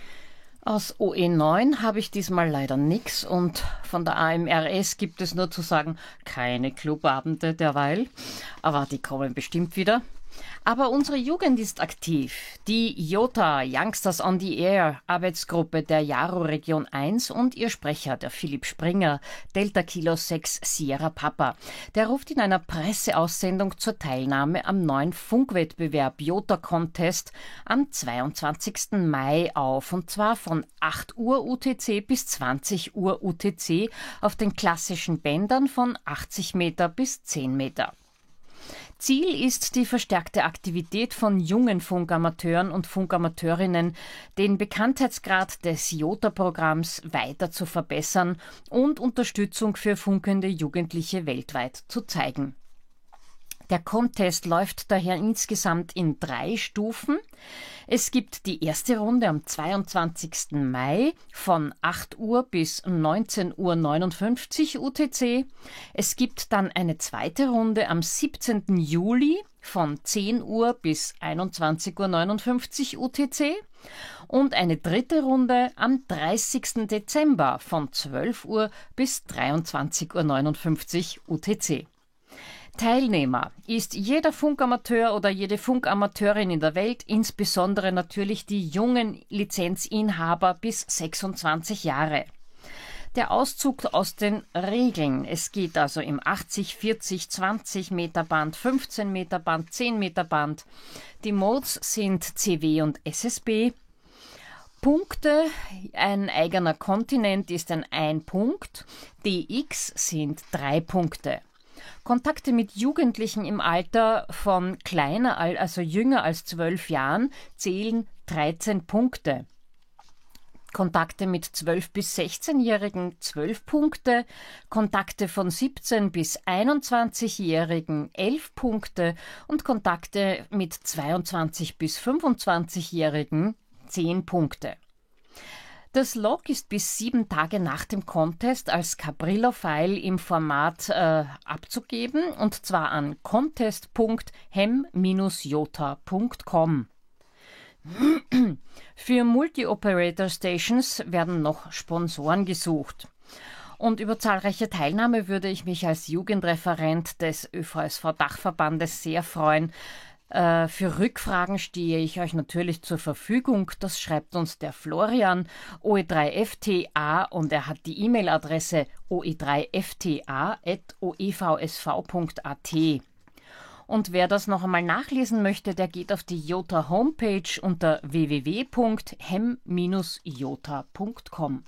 Aus O E neun habe ich diesmal leider nichts und von der A M R S gibt es nur zu sagen, keine Clubabende derweil, aber die kommen bestimmt wieder. Aber unsere Jugend ist aktiv. Die JOTA, Youngsters on the Air, Arbeitsgruppe der Jaru Region eins und ihr Sprecher, der Philipp Springer, Delta Kilo sechs Sierra Papa, der ruft in einer Presseaussendung zur Teilnahme am neuen Funkwettbewerb JOTA Contest am zweiundzwanzigsten Mai auf, und zwar von acht Uhr U T C bis zwanzig Uhr U T C auf den klassischen Bändern von achtzig Meter bis zehn Meter. Ziel ist die verstärkte Aktivität von jungen Funkamateuren und Funkamateurinnen, den Bekanntheitsgrad des JOTA-Programms weiter zu verbessern und Unterstützung für funkende Jugendliche weltweit zu zeigen. Der Contest läuft daher insgesamt in drei Stufen. Es gibt die erste Runde am zweiundzwanzigsten Mai von acht Uhr bis neunzehn Uhr neunundfünfzig U T C. Es gibt dann eine zweite Runde am siebzehnten Juli von zehn Uhr bis einundzwanzig Uhr neunundfünfzig U T C und eine dritte Runde am dreißigsten Dezember von zwölf Uhr bis dreiundzwanzig Uhr neunundfünfzig U T C. Teilnehmer ist jeder Funkamateur oder jede Funkamateurin in der Welt, insbesondere natürlich die jungen Lizenzinhaber bis sechsundzwanzig Jahre. Der Auszug aus den Regeln. Es geht also im achtzig, vierzig, zwanzig Meter Band, fünfzehn Meter Band, zehn Meter Band. Die Modes sind C W und S S B. Punkte, ein eigener Kontinent ist ein Ein-Punkt. D X sind drei Punkte. Kontakte mit Jugendlichen im Alter von kleiner, also jünger als zwölf Jahren, zählen dreizehn Punkte. Kontakte mit zwölf- bis sechzehnjährigen zwölf Punkte, Kontakte von siebzehn- bis einundzwanzigjährigen elf Punkte und Kontakte mit zweiundzwanzig- bis fünfundzwanzigjährigen zehn Punkte. Das Log ist bis sieben Tage nach dem Contest als Cabrillo-File im Format äh, abzugeben, und zwar an contest punkt hem Bindestrich jota punkt com. Für Multi-Operator-Stations werden noch Sponsoren gesucht. Und über zahlreiche Teilnahme würde ich mich als Jugendreferent des Ö V S V-Dachverbandes sehr freuen. Für Rückfragen stehe ich euch natürlich zur Verfügung. Das schreibt uns der Florian, O E drei F T A, und er hat die E-Mail-Adresse o e drei f t a at o e v s v punkt a t. Und wer das noch einmal nachlesen möchte, der geht auf die JOTA Homepage unter w w w punkt hem Bindestrich jota punkt com.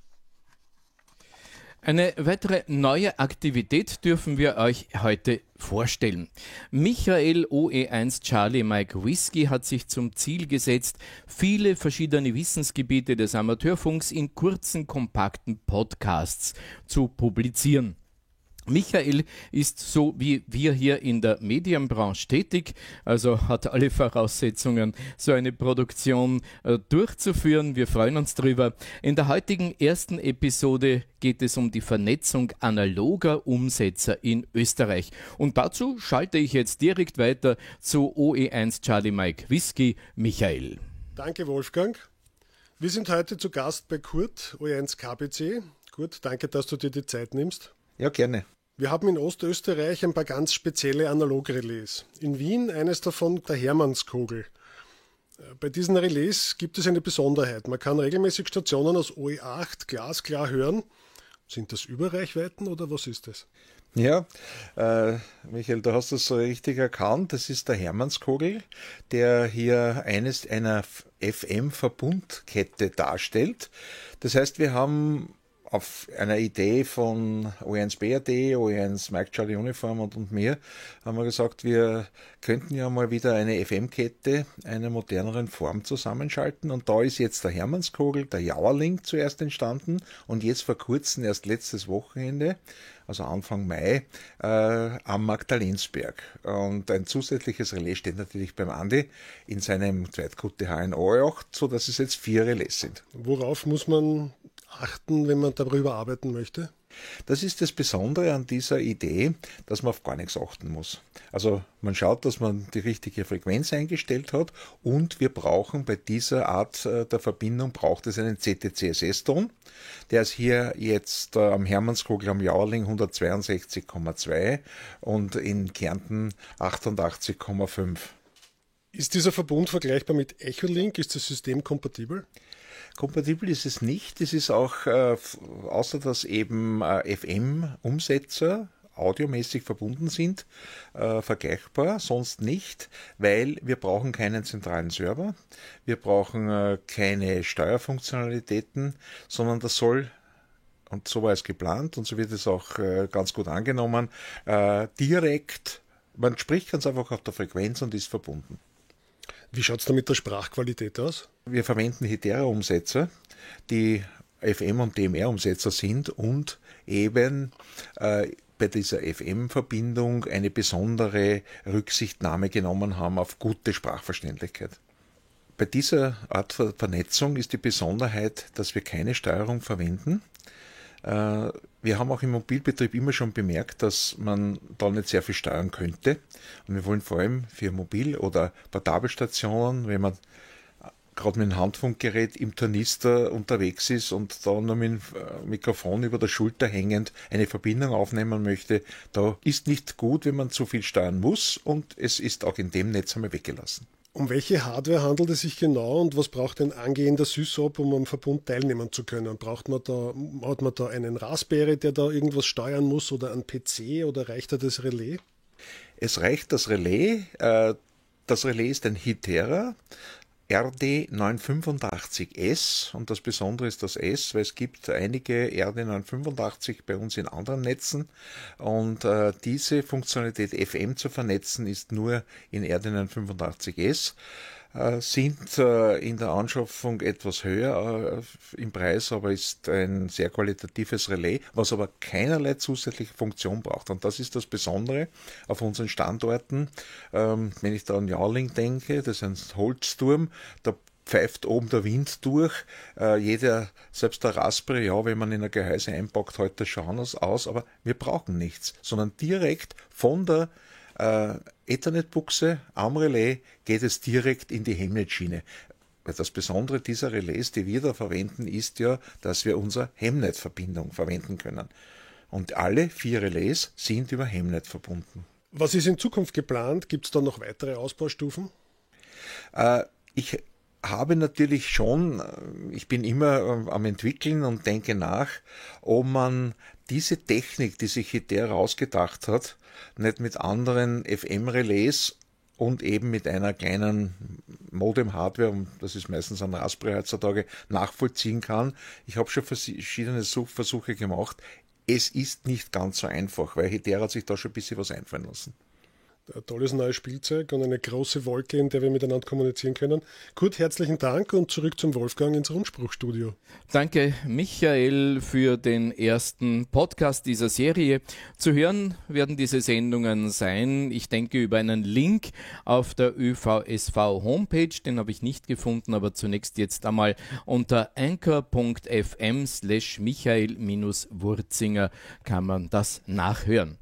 Eine weitere neue Aktivität dürfen wir euch heute vorstellen. Michael O E eins Charlie Mike Whiskey hat sich zum Ziel gesetzt, viele verschiedene Wissensgebiete des Amateurfunks in kurzen, kompakten Podcasts zu publizieren. Michael ist so wie wir hier in der Medienbranche tätig, also hat alle Voraussetzungen, so eine Produktion äh, durchzuführen. Wir freuen uns drüber. In der heutigen ersten Episode geht es um die Vernetzung analoger Umsetzer in Österreich. Und dazu schalte ich jetzt direkt weiter zu O E eins Charlie Mike Whisky, Michael. Danke, Wolfgang. Wir sind heute zu Gast bei Kurt, O E eins K B C. Kurt, danke, dass du dir die Zeit nimmst. Ja, gerne. Wir haben in Ostösterreich ein paar ganz spezielle Analogrelais. In Wien eines davon der Hermannskogel. Bei diesen Relais gibt es eine Besonderheit. Man kann regelmäßig Stationen aus O E acht glasklar hören. Sind das Überreichweiten oder was ist das? Ja, äh, Michael, du hast das so richtig erkannt. Das ist der Hermannskogel, der hier eines einer F M-Verbundkette darstellt. Das heißt, wir haben auf einer Idee von O E eins B R D, O E eins Mike Charlie Uniform und, und mir, haben wir gesagt, wir könnten ja mal wieder eine F M-Kette einer moderneren Form zusammenschalten. Und da ist jetzt der Hermannskogel, der Jauerling zuerst entstanden und jetzt vor kurzem, erst letztes Wochenende, also Anfang Mai, äh, am Magdalensberg. Und ein zusätzliches Relais steht natürlich beim Andi in seinem Zweitkutte H N O acht, sodass es jetzt vier Relais sind. Worauf muss man achten, wenn man darüber arbeiten möchte? Das ist das Besondere an dieser Idee, dass man auf gar nichts achten muss. Also man schaut, dass man die richtige Frequenz eingestellt hat und wir brauchen bei dieser Art der Verbindung braucht es einen C T C S S-Ton. Der ist hier jetzt äh, am Hermannskogel am Jauerling hundertzweiundsechzig Komma zwei und in Kärnten achtundachtzig Komma fünf. Ist dieser Verbund vergleichbar mit Echolink? Ist das System kompatibel? Kompatibel ist es nicht. Es ist auch, äh, außer dass eben äh, F M-Umsetzer audiomäßig verbunden sind, äh, vergleichbar, sonst nicht, weil wir brauchen keinen zentralen Server, wir brauchen äh, keine Steuerfunktionalitäten, sondern das soll, und so war es geplant und so wird es auch äh, ganz gut angenommen, äh, direkt, man spricht ganz einfach auf der Frequenz und ist verbunden. Wie schaut es da mit der Sprachqualität aus? Wir verwenden Hedera-Umsetzer, die F M- und D M R-Umsetzer sind und eben äh, bei dieser F M-Verbindung eine besondere Rücksichtnahme genommen haben auf gute Sprachverständlichkeit. Bei dieser Art von Vernetzung ist die Besonderheit, dass wir keine Steuerung verwenden. Äh, wir haben auch im Mobilbetrieb immer schon bemerkt, dass man da nicht sehr viel steuern könnte. Und wir wollen vor allem für Mobil- oder Portabelstationen, wenn man gerade mit dem Handfunkgerät im Tornister unterwegs ist und da nur mit dem Mikrofon über der Schulter hängend eine Verbindung aufnehmen möchte, da ist nicht gut, wenn man zu viel steuern muss und es ist auch in dem Netz einmal weggelassen. Um welche Hardware handelt es sich genau und was braucht ein angehender Sysop, um am Verbund teilnehmen zu können? Braucht man da, hat man da einen Raspberry, der da irgendwas steuern muss oder einen P C oder reicht da das Relais? Es reicht das Relais. Das Relais ist ein Hedera R D neunhundertfünfundachtzig S und das Besondere ist das S, weil es gibt einige R D neunhundertfünfundachtzig bei uns in anderen Netzen und äh, diese Funktionalität F M zu vernetzen ist nur in R D neunhundertfünfundachtzig S, äh, sind äh, in der Anschaffung etwas höher äh, im Preis, aber ist ein sehr qualitatives Relais, was aber keinerlei zusätzliche Funktion braucht und das ist das Besondere auf unseren Standorten. Ähm, wenn ich da an Jauerling denke, das ist ein Holzturm, da pfeift oben der Wind durch. Äh, jeder, selbst der Raspberry, ja, wenn man in ein Gehäuse einpackt, heute das schauen aus, aber wir brauchen nichts, sondern direkt von der äh, Ethernet-Buchse am Relais geht es direkt in die Hemnet-Schiene. Das Besondere dieser Relais, die wir da verwenden, ist ja, dass wir unsere Hemnet-Verbindung verwenden können. Und alle vier Relais sind über Hemnet verbunden. Was ist in Zukunft geplant? Gibt es da noch weitere Ausbaustufen? Äh, ich habe natürlich schon, ich bin immer am Entwickeln und denke nach, ob man diese Technik, die sich Hedera ausgedacht hat, nicht mit anderen F M-Relais und eben mit einer kleinen Modem-Hardware, und das ist meistens ein Raspberry heutzutage, nachvollziehen kann. Ich habe schon verschiedene Versuche gemacht. Es ist nicht ganz so einfach, weil Hedera hat sich da schon ein bisschen was einfallen lassen. ein tolles neues Spielzeug und eine große Wolke, in der wir miteinander kommunizieren können. Kurt, herzlichen Dank und zurück zum Wolfgang ins Rundspruchstudio. Danke, Michael, für den ersten Podcast dieser Serie. Zu hören werden diese Sendungen sein, ich denke, über einen Link auf der Ö V S V Homepage. Den habe ich nicht gefunden, aber zunächst jetzt einmal unter anchor punkt f m slash Michael Wurzinger kann man das nachhören.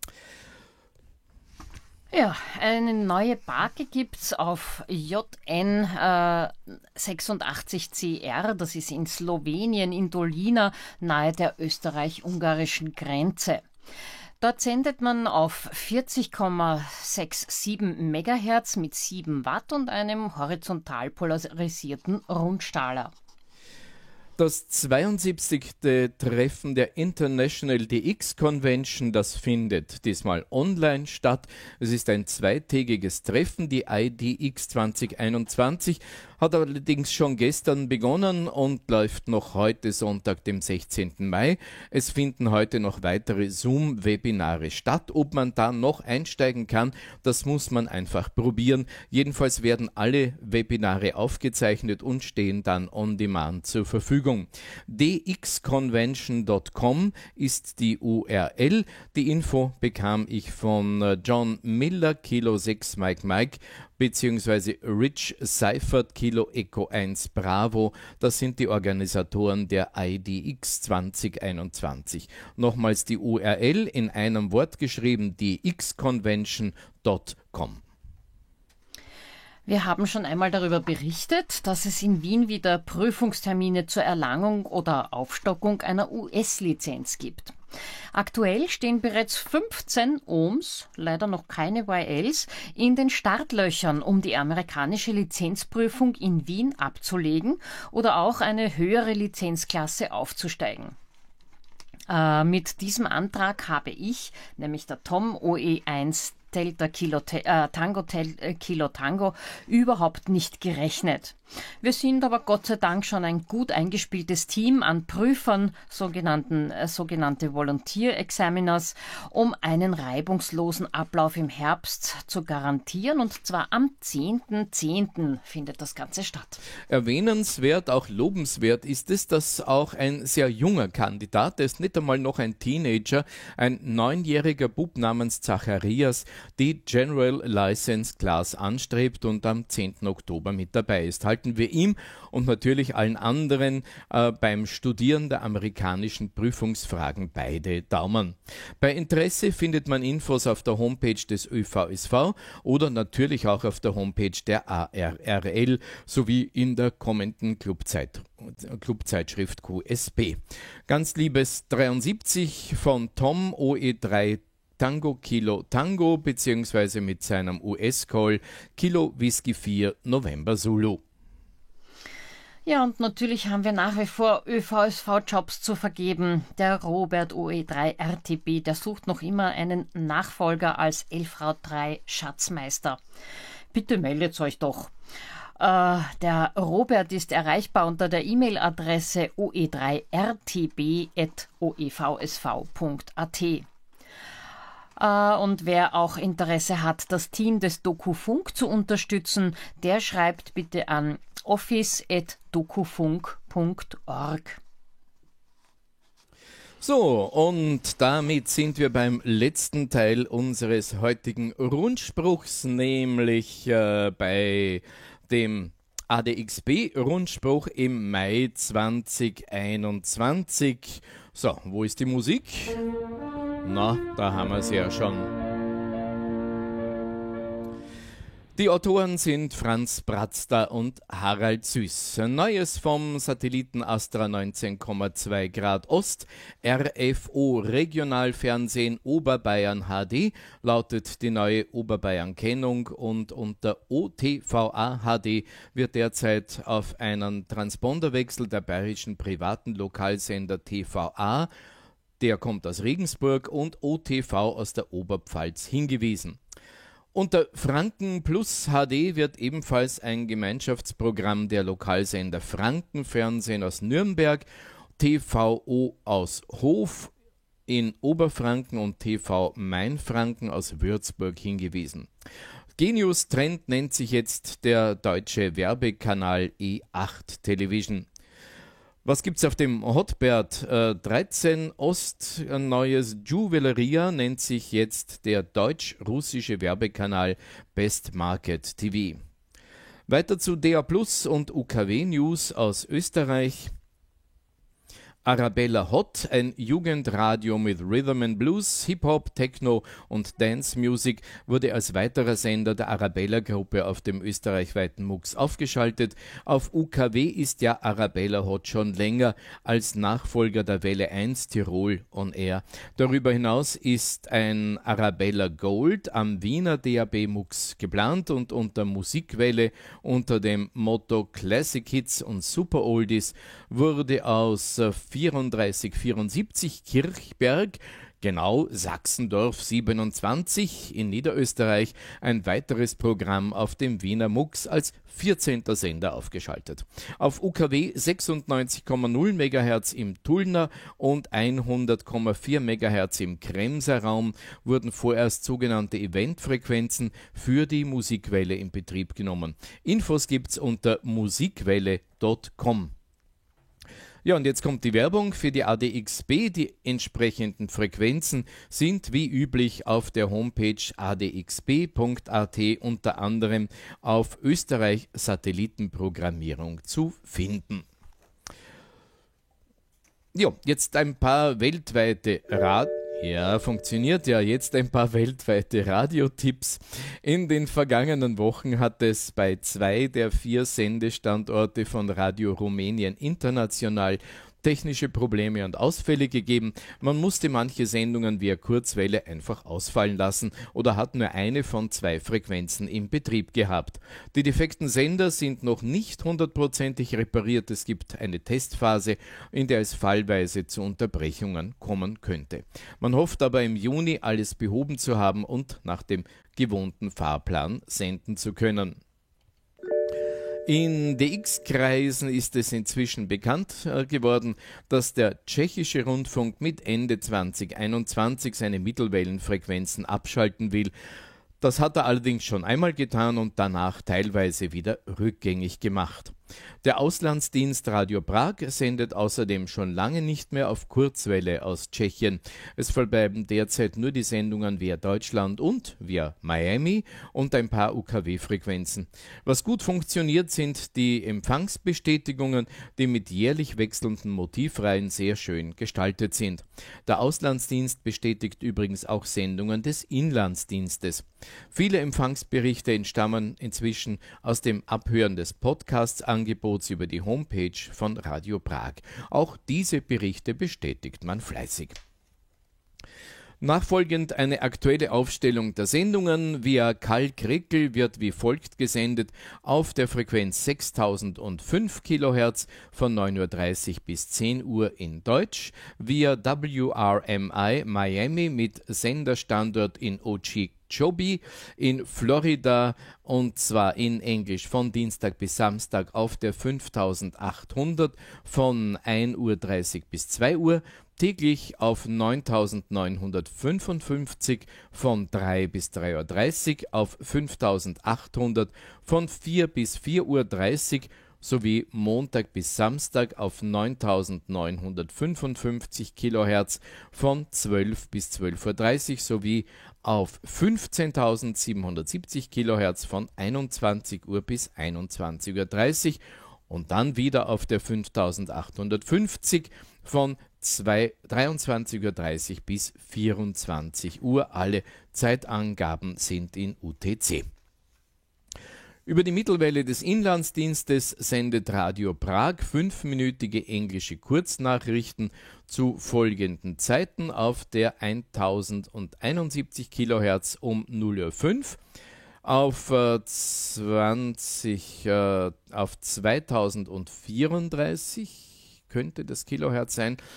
Ja, eine neue Barke gibt's auf J N äh, sechsundachtzig C R, das ist in Slowenien, in Dolina, nahe der österreich-ungarischen Grenze. Dort sendet man auf vierzig Komma siebenundsechzig Megahertz mit sieben Watt und einem horizontal polarisierten Rundstrahler. Das zweiundsiebzigste Treffen der International D X Convention, das findet diesmal online statt. Es ist ein zweitägiges Treffen. Die I D X zwanzig einundzwanzig hat allerdings schon gestern begonnen und läuft noch heute Sonntag, dem sechzehnten Mai. Es finden heute noch weitere Zoom-Webinare statt. Ob man da noch einsteigen kann, das muss man einfach probieren. Jedenfalls werden alle Webinare aufgezeichnet und stehen dann on demand zur Verfügung. d x convention punkt com ist die U R L. Die Info bekam ich von John Miller, Kilo sechs Mike Mike, beziehungsweise Rich Seifert, Kilo Echo eins Bravo. Das sind die Organisatoren der I D X zwanzig einundzwanzig. Nochmals die U R L in einem Wort geschrieben, d x convention punkt com. Wir haben schon einmal darüber berichtet, dass es in Wien wieder Prüfungstermine zur Erlangung oder Aufstockung einer U S-Lizenz gibt. Aktuell stehen bereits fünfzehn Ohms, leider noch keine Y Ls, in den Startlöchern, um die amerikanische Lizenzprüfung in Wien abzulegen oder auch eine höhere Lizenzklasse aufzusteigen. Äh, mit diesem Antrag habe ich, nämlich der Tom O E eins Delta Kilo äh, Tango Tel, äh, Kilo Tango, überhaupt nicht gerechnet. Wir sind aber Gott sei Dank schon ein gut eingespieltes Team an Prüfern, sogenannten, äh, sogenannte Volunteer-Examiners, um einen reibungslosen Ablauf im Herbst zu garantieren. Und zwar am zehnten zehnten findet das Ganze statt. Erwähnenswert, auch lobenswert ist es, dass auch ein sehr junger Kandidat, der ist nicht einmal noch ein Teenager, ein neunjähriger Bub namens Zacharias, die General License Class anstrebt und am zehnten Oktober mit dabei ist. Halten wir ihm und natürlich allen anderen äh, beim Studieren der amerikanischen Prüfungsfragen beide Daumen. Bei Interesse findet man Infos auf der Homepage des Ö V S V oder natürlich auch auf der Homepage der A R R L sowie in der kommenden Clubzeit, Clubzeitschrift Q S B. Ganz liebes dreiundsiebzig von Tom O E drei Tango Kilo Tango beziehungsweise mit seinem U S-Call Kilo Whisky vier November Zulu. Ja, und natürlich haben wir nach wie vor Ö V S V-Jobs zu vergeben. Der Robert O E drei R T B, der sucht noch immer einen Nachfolger als L V drei Schatzmeister. Bitte meldet euch doch. Äh, der Robert ist erreichbar unter der E-Mail-Adresse o e drei r t b at o e v s v punkt a t. Und wer auch Interesse hat, das Team des Dokufunk zu unterstützen, der schreibt bitte an office at dokufunk punkt org. So, und damit sind wir beim letzten Teil unseres heutigen Rundspruchs, nämlich äh, bei dem A D X B-Rundspruch im Mai zwanzig einundzwanzig. So, wo ist die Musik? Na, da haben wir es ja schon. Die Autoren sind Franz Bratzter und Harald Süß. Neues vom Satelliten Astra neunzehn Komma zwei Grad Ost, R F O Regionalfernsehen Oberbayern H D lautet die neue Oberbayern-Kennung und unter O T V A H D wird derzeit auf einen Transponderwechsel der bayerischen privaten Lokalsender T V A, der kommt aus Regensburg, und O T V aus der Oberpfalz hingewiesen. Unter Franken Plus H D wird ebenfalls ein Gemeinschaftsprogramm der Lokalsender Frankenfernsehen aus Nürnberg, T V O aus Hof in Oberfranken und T V Mainfranken aus Würzburg hingewiesen. Genius Trend nennt sich jetzt der deutsche Werbekanal E acht Television. Was gibt's auf dem Hotbird äh, dreizehn Ost? Ein neues Juveleria nennt sich jetzt der deutsch-russische Werbekanal Best Market T V. Weiter zu D A Plus und U K W News aus Österreich. Arabella Hot, ein Jugendradio mit Rhythm and Blues, Hip-Hop, Techno und Dance Music, wurde als weiterer Sender der Arabella-Gruppe auf dem österreichweiten M U X aufgeschaltet. Auf U K W ist ja Arabella Hot schon länger als Nachfolger der Welle eins Tirol on Air. Darüber hinaus ist ein Arabella Gold am Wiener D A B M U X geplant und unter Musikwelle unter dem Motto Classic Hits und Super Oldies wurde aus vierunddreißig vierundsiebzig Kirchberg, genau Sachsendorf siebenundzwanzig in Niederösterreich, ein weiteres Programm auf dem Wiener M U X als vierzehnter Sender aufgeschaltet. Auf U K W sechsundneunzig Komma null Megahertz im Tullner und hundert Komma vier Megahertz im Kremser Raum wurden vorerst sogenannte Eventfrequenzen für die Musikwelle in Betrieb genommen. Infos gibt's unter musikwelle Punkt com. Ja, und jetzt kommt die Werbung für die A D X B. Die entsprechenden Frequenzen sind wie üblich auf der Homepage a d x b punkt a t unter anderem auf Österreich Satellitenprogrammierung zu finden. Ja, jetzt ein paar weltweite Rad... Ja, funktioniert ja. Jetzt ein paar weltweite Radiotipps. In den vergangenen Wochen hat es bei zwei der vier Sendestandorte von Radio Rumänien International technische Probleme und Ausfälle gegeben. Man musste manche Sendungen via Kurzwelle einfach ausfallen lassen oder hat nur eine von zwei Frequenzen im Betrieb gehabt. Die defekten Sender sind noch nicht hundertprozentig repariert. Es gibt eine Testphase, in der es fallweise zu Unterbrechungen kommen könnte. Man hofft aber im Juni alles behoben zu haben und nach dem gewohnten Fahrplan senden zu können. In D X-Kreisen ist es inzwischen bekannt äh, geworden, dass der tschechische Rundfunk mit Ende zwanzig einundzwanzig seine Mittelwellenfrequenzen abschalten will. Das hat er allerdings schon einmal getan und danach teilweise wieder rückgängig gemacht. Der Auslandsdienst Radio Prag sendet außerdem schon lange nicht mehr auf Kurzwelle aus Tschechien. Es verbleiben derzeit nur die Sendungen via Deutschland und via Miami und ein paar U K W-Frequenzen. Was gut funktioniert, sind die Empfangsbestätigungen, die mit jährlich wechselnden Motivreihen sehr schön gestaltet sind. Der Auslandsdienst bestätigt übrigens auch Sendungen des Inlandsdienstes. Viele Empfangsberichte entstammen inzwischen aus dem Abhören des Podcasts-Angebots über die Homepage von Radio Prag. Auch diese Berichte bestätigt man fleißig. Nachfolgend eine aktuelle Aufstellung der Sendungen via Kalkrickel wird wie folgt gesendet: auf der Frequenz sechstausendfünf Kilohertz von neun Uhr dreißig bis zehn Uhr in Deutsch, via W R M I Miami mit Senderstandort in Okeechobee in Florida und zwar in Englisch von Dienstag bis Samstag auf der fünftausendachthundert von ein Uhr dreißig bis zwei Uhr, täglich auf neuntausendneunhundertfünfundfünfzig von drei bis drei Uhr dreißig, auf fünftausendachthundert von vier bis vier Uhr dreißig sowie Montag bis Samstag auf neuntausendneunhundertfünfundfünfzig Kilohertz von zwölf bis zwölf Uhr dreißig sowie auf fünfzehntausendsiebenhundertsiebzig Kilohertz von einundzwanzig Uhr bis einundzwanzig Uhr dreißig und dann wieder auf der fünftausendachthundertfünfzig von dreiundzwanzig Uhr dreißig bis vierundzwanzig Uhr. Alle Zeitangaben sind in U T C. Über die Mittelwelle des Inlandsdienstes sendet Radio Prag fünfminütige englische Kurznachrichten zu folgenden Zeiten auf der tausendeinundsiebzig Kilohertz um null Uhr fünf, auf äh, zwanzig, äh, auf zweitausendvierunddreißig könnte das Kilohertz sein,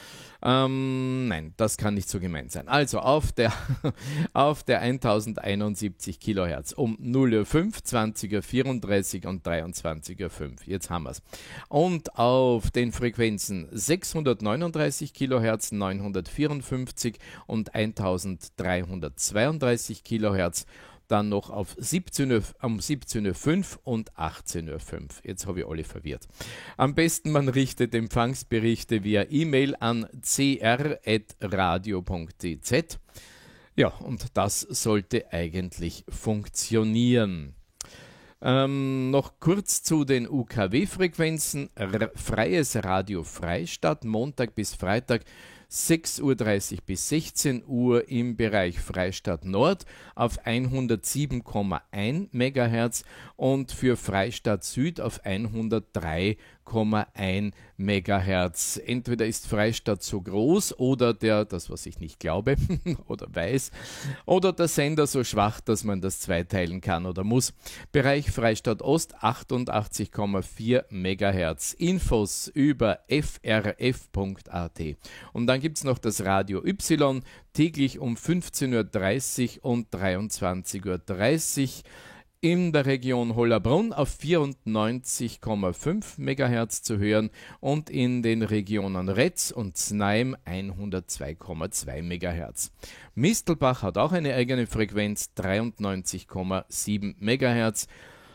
Ähm, nein, das kann nicht so gemein sein. Also auf der, auf der tausendeinundsiebzig Kilohertz um null Uhr fünf, zwanzig Uhr vierunddreißig und dreiundzwanzig Uhr fünf. Jetzt haben wir es. Und auf den Frequenzen sechshundertneununddreißig Kilohertz, neunhundertvierundfünfzig und eintausenddreihundertzweiunddreißig Kilohertz. Dann noch auf siebzehn Uhr, um siebzehn Uhr fünf und achtzehn Uhr fünf. Jetzt habe ich alle verwirrt. Am besten man richtet Empfangsberichte via E-Mail an c r at radio punkt d z. Ja, und das sollte eigentlich funktionieren. Ähm, noch kurz zu den U K W-Frequenzen. R- Freies Radio Freistadt, Montag bis Freitag, sechs Uhr dreißig bis sechzehn Uhr im Bereich Freistadt Nord auf hundertsieben Komma eins Megahertz und für Freistadt Süd auf hundertdrei Komma eins Megahertz. Entweder ist Freistadt so groß oder der, das was ich nicht glaube oder weiß, oder der Sender so schwach, dass man das zweiteilen kann oder muss. Bereich Freistadt Ost achtundachtzig Komma vier Megahertz. Infos über f r f punkt a t. Und dann gibt es noch das Radio Y, täglich um fünfzehn Uhr dreißig und dreiundzwanzig Uhr dreißig in der Region Hollabrunn auf vierundneunzig Komma fünf Megahertz zu hören und in den Regionen Retz und Znaim hundertzwei Komma zwei Megahertz. Mistelbach hat auch eine eigene Frequenz, dreiundneunzig Komma sieben Megahertz.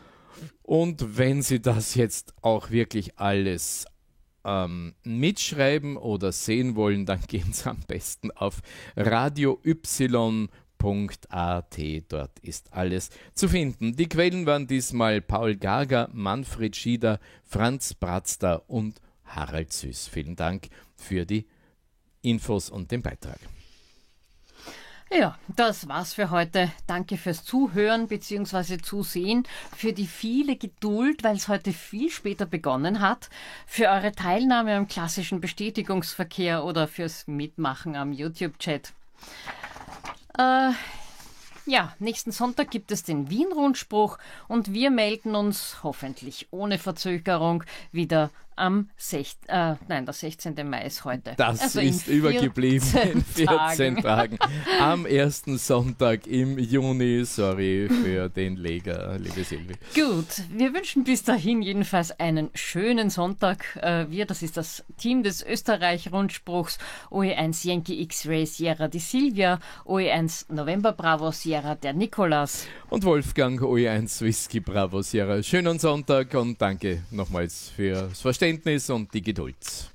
Und wenn Sie das jetzt auch wirklich alles ähm, mitschreiben oder sehen wollen, dann gehen Sie am besten auf radio y punkt a t. Dort ist alles zu finden. Die Quellen waren diesmal Paul Gager, Manfred Schieder, Franz Bratzter und Harald Süß. Vielen Dank für die Infos und den Beitrag. Ja, das war's für heute. Danke fürs Zuhören bzw. Zusehen, für die viele Geduld, weil es heute viel später begonnen hat, für eure Teilnahme am klassischen Bestätigungsverkehr oder fürs Mitmachen am YouTube-Chat. Äh, ja, nächsten Sonntag gibt es den Wien-Rundspruch und wir melden uns hoffentlich ohne Verzögerung wieder am sech, äh, nein, der sechzehnten Mai ist heute. Das also ist übergeblieben in vierzehn Tagen. Am ersten Sonntag im Juni. Sorry für den Leger, liebe Silvi. Gut, wir wünschen bis dahin jedenfalls einen schönen Sonntag. Äh, wir, das ist das Team des Österreich-Rundspruchs, O E eins Yankee X-Ray Sierra die Silvia, O E eins November Bravo Sierra der Nikolas. Und Wolfgang, O E eins Whisky Bravo Sierra. Schönen Sonntag und danke nochmals fürs Verständnis und die Geduld.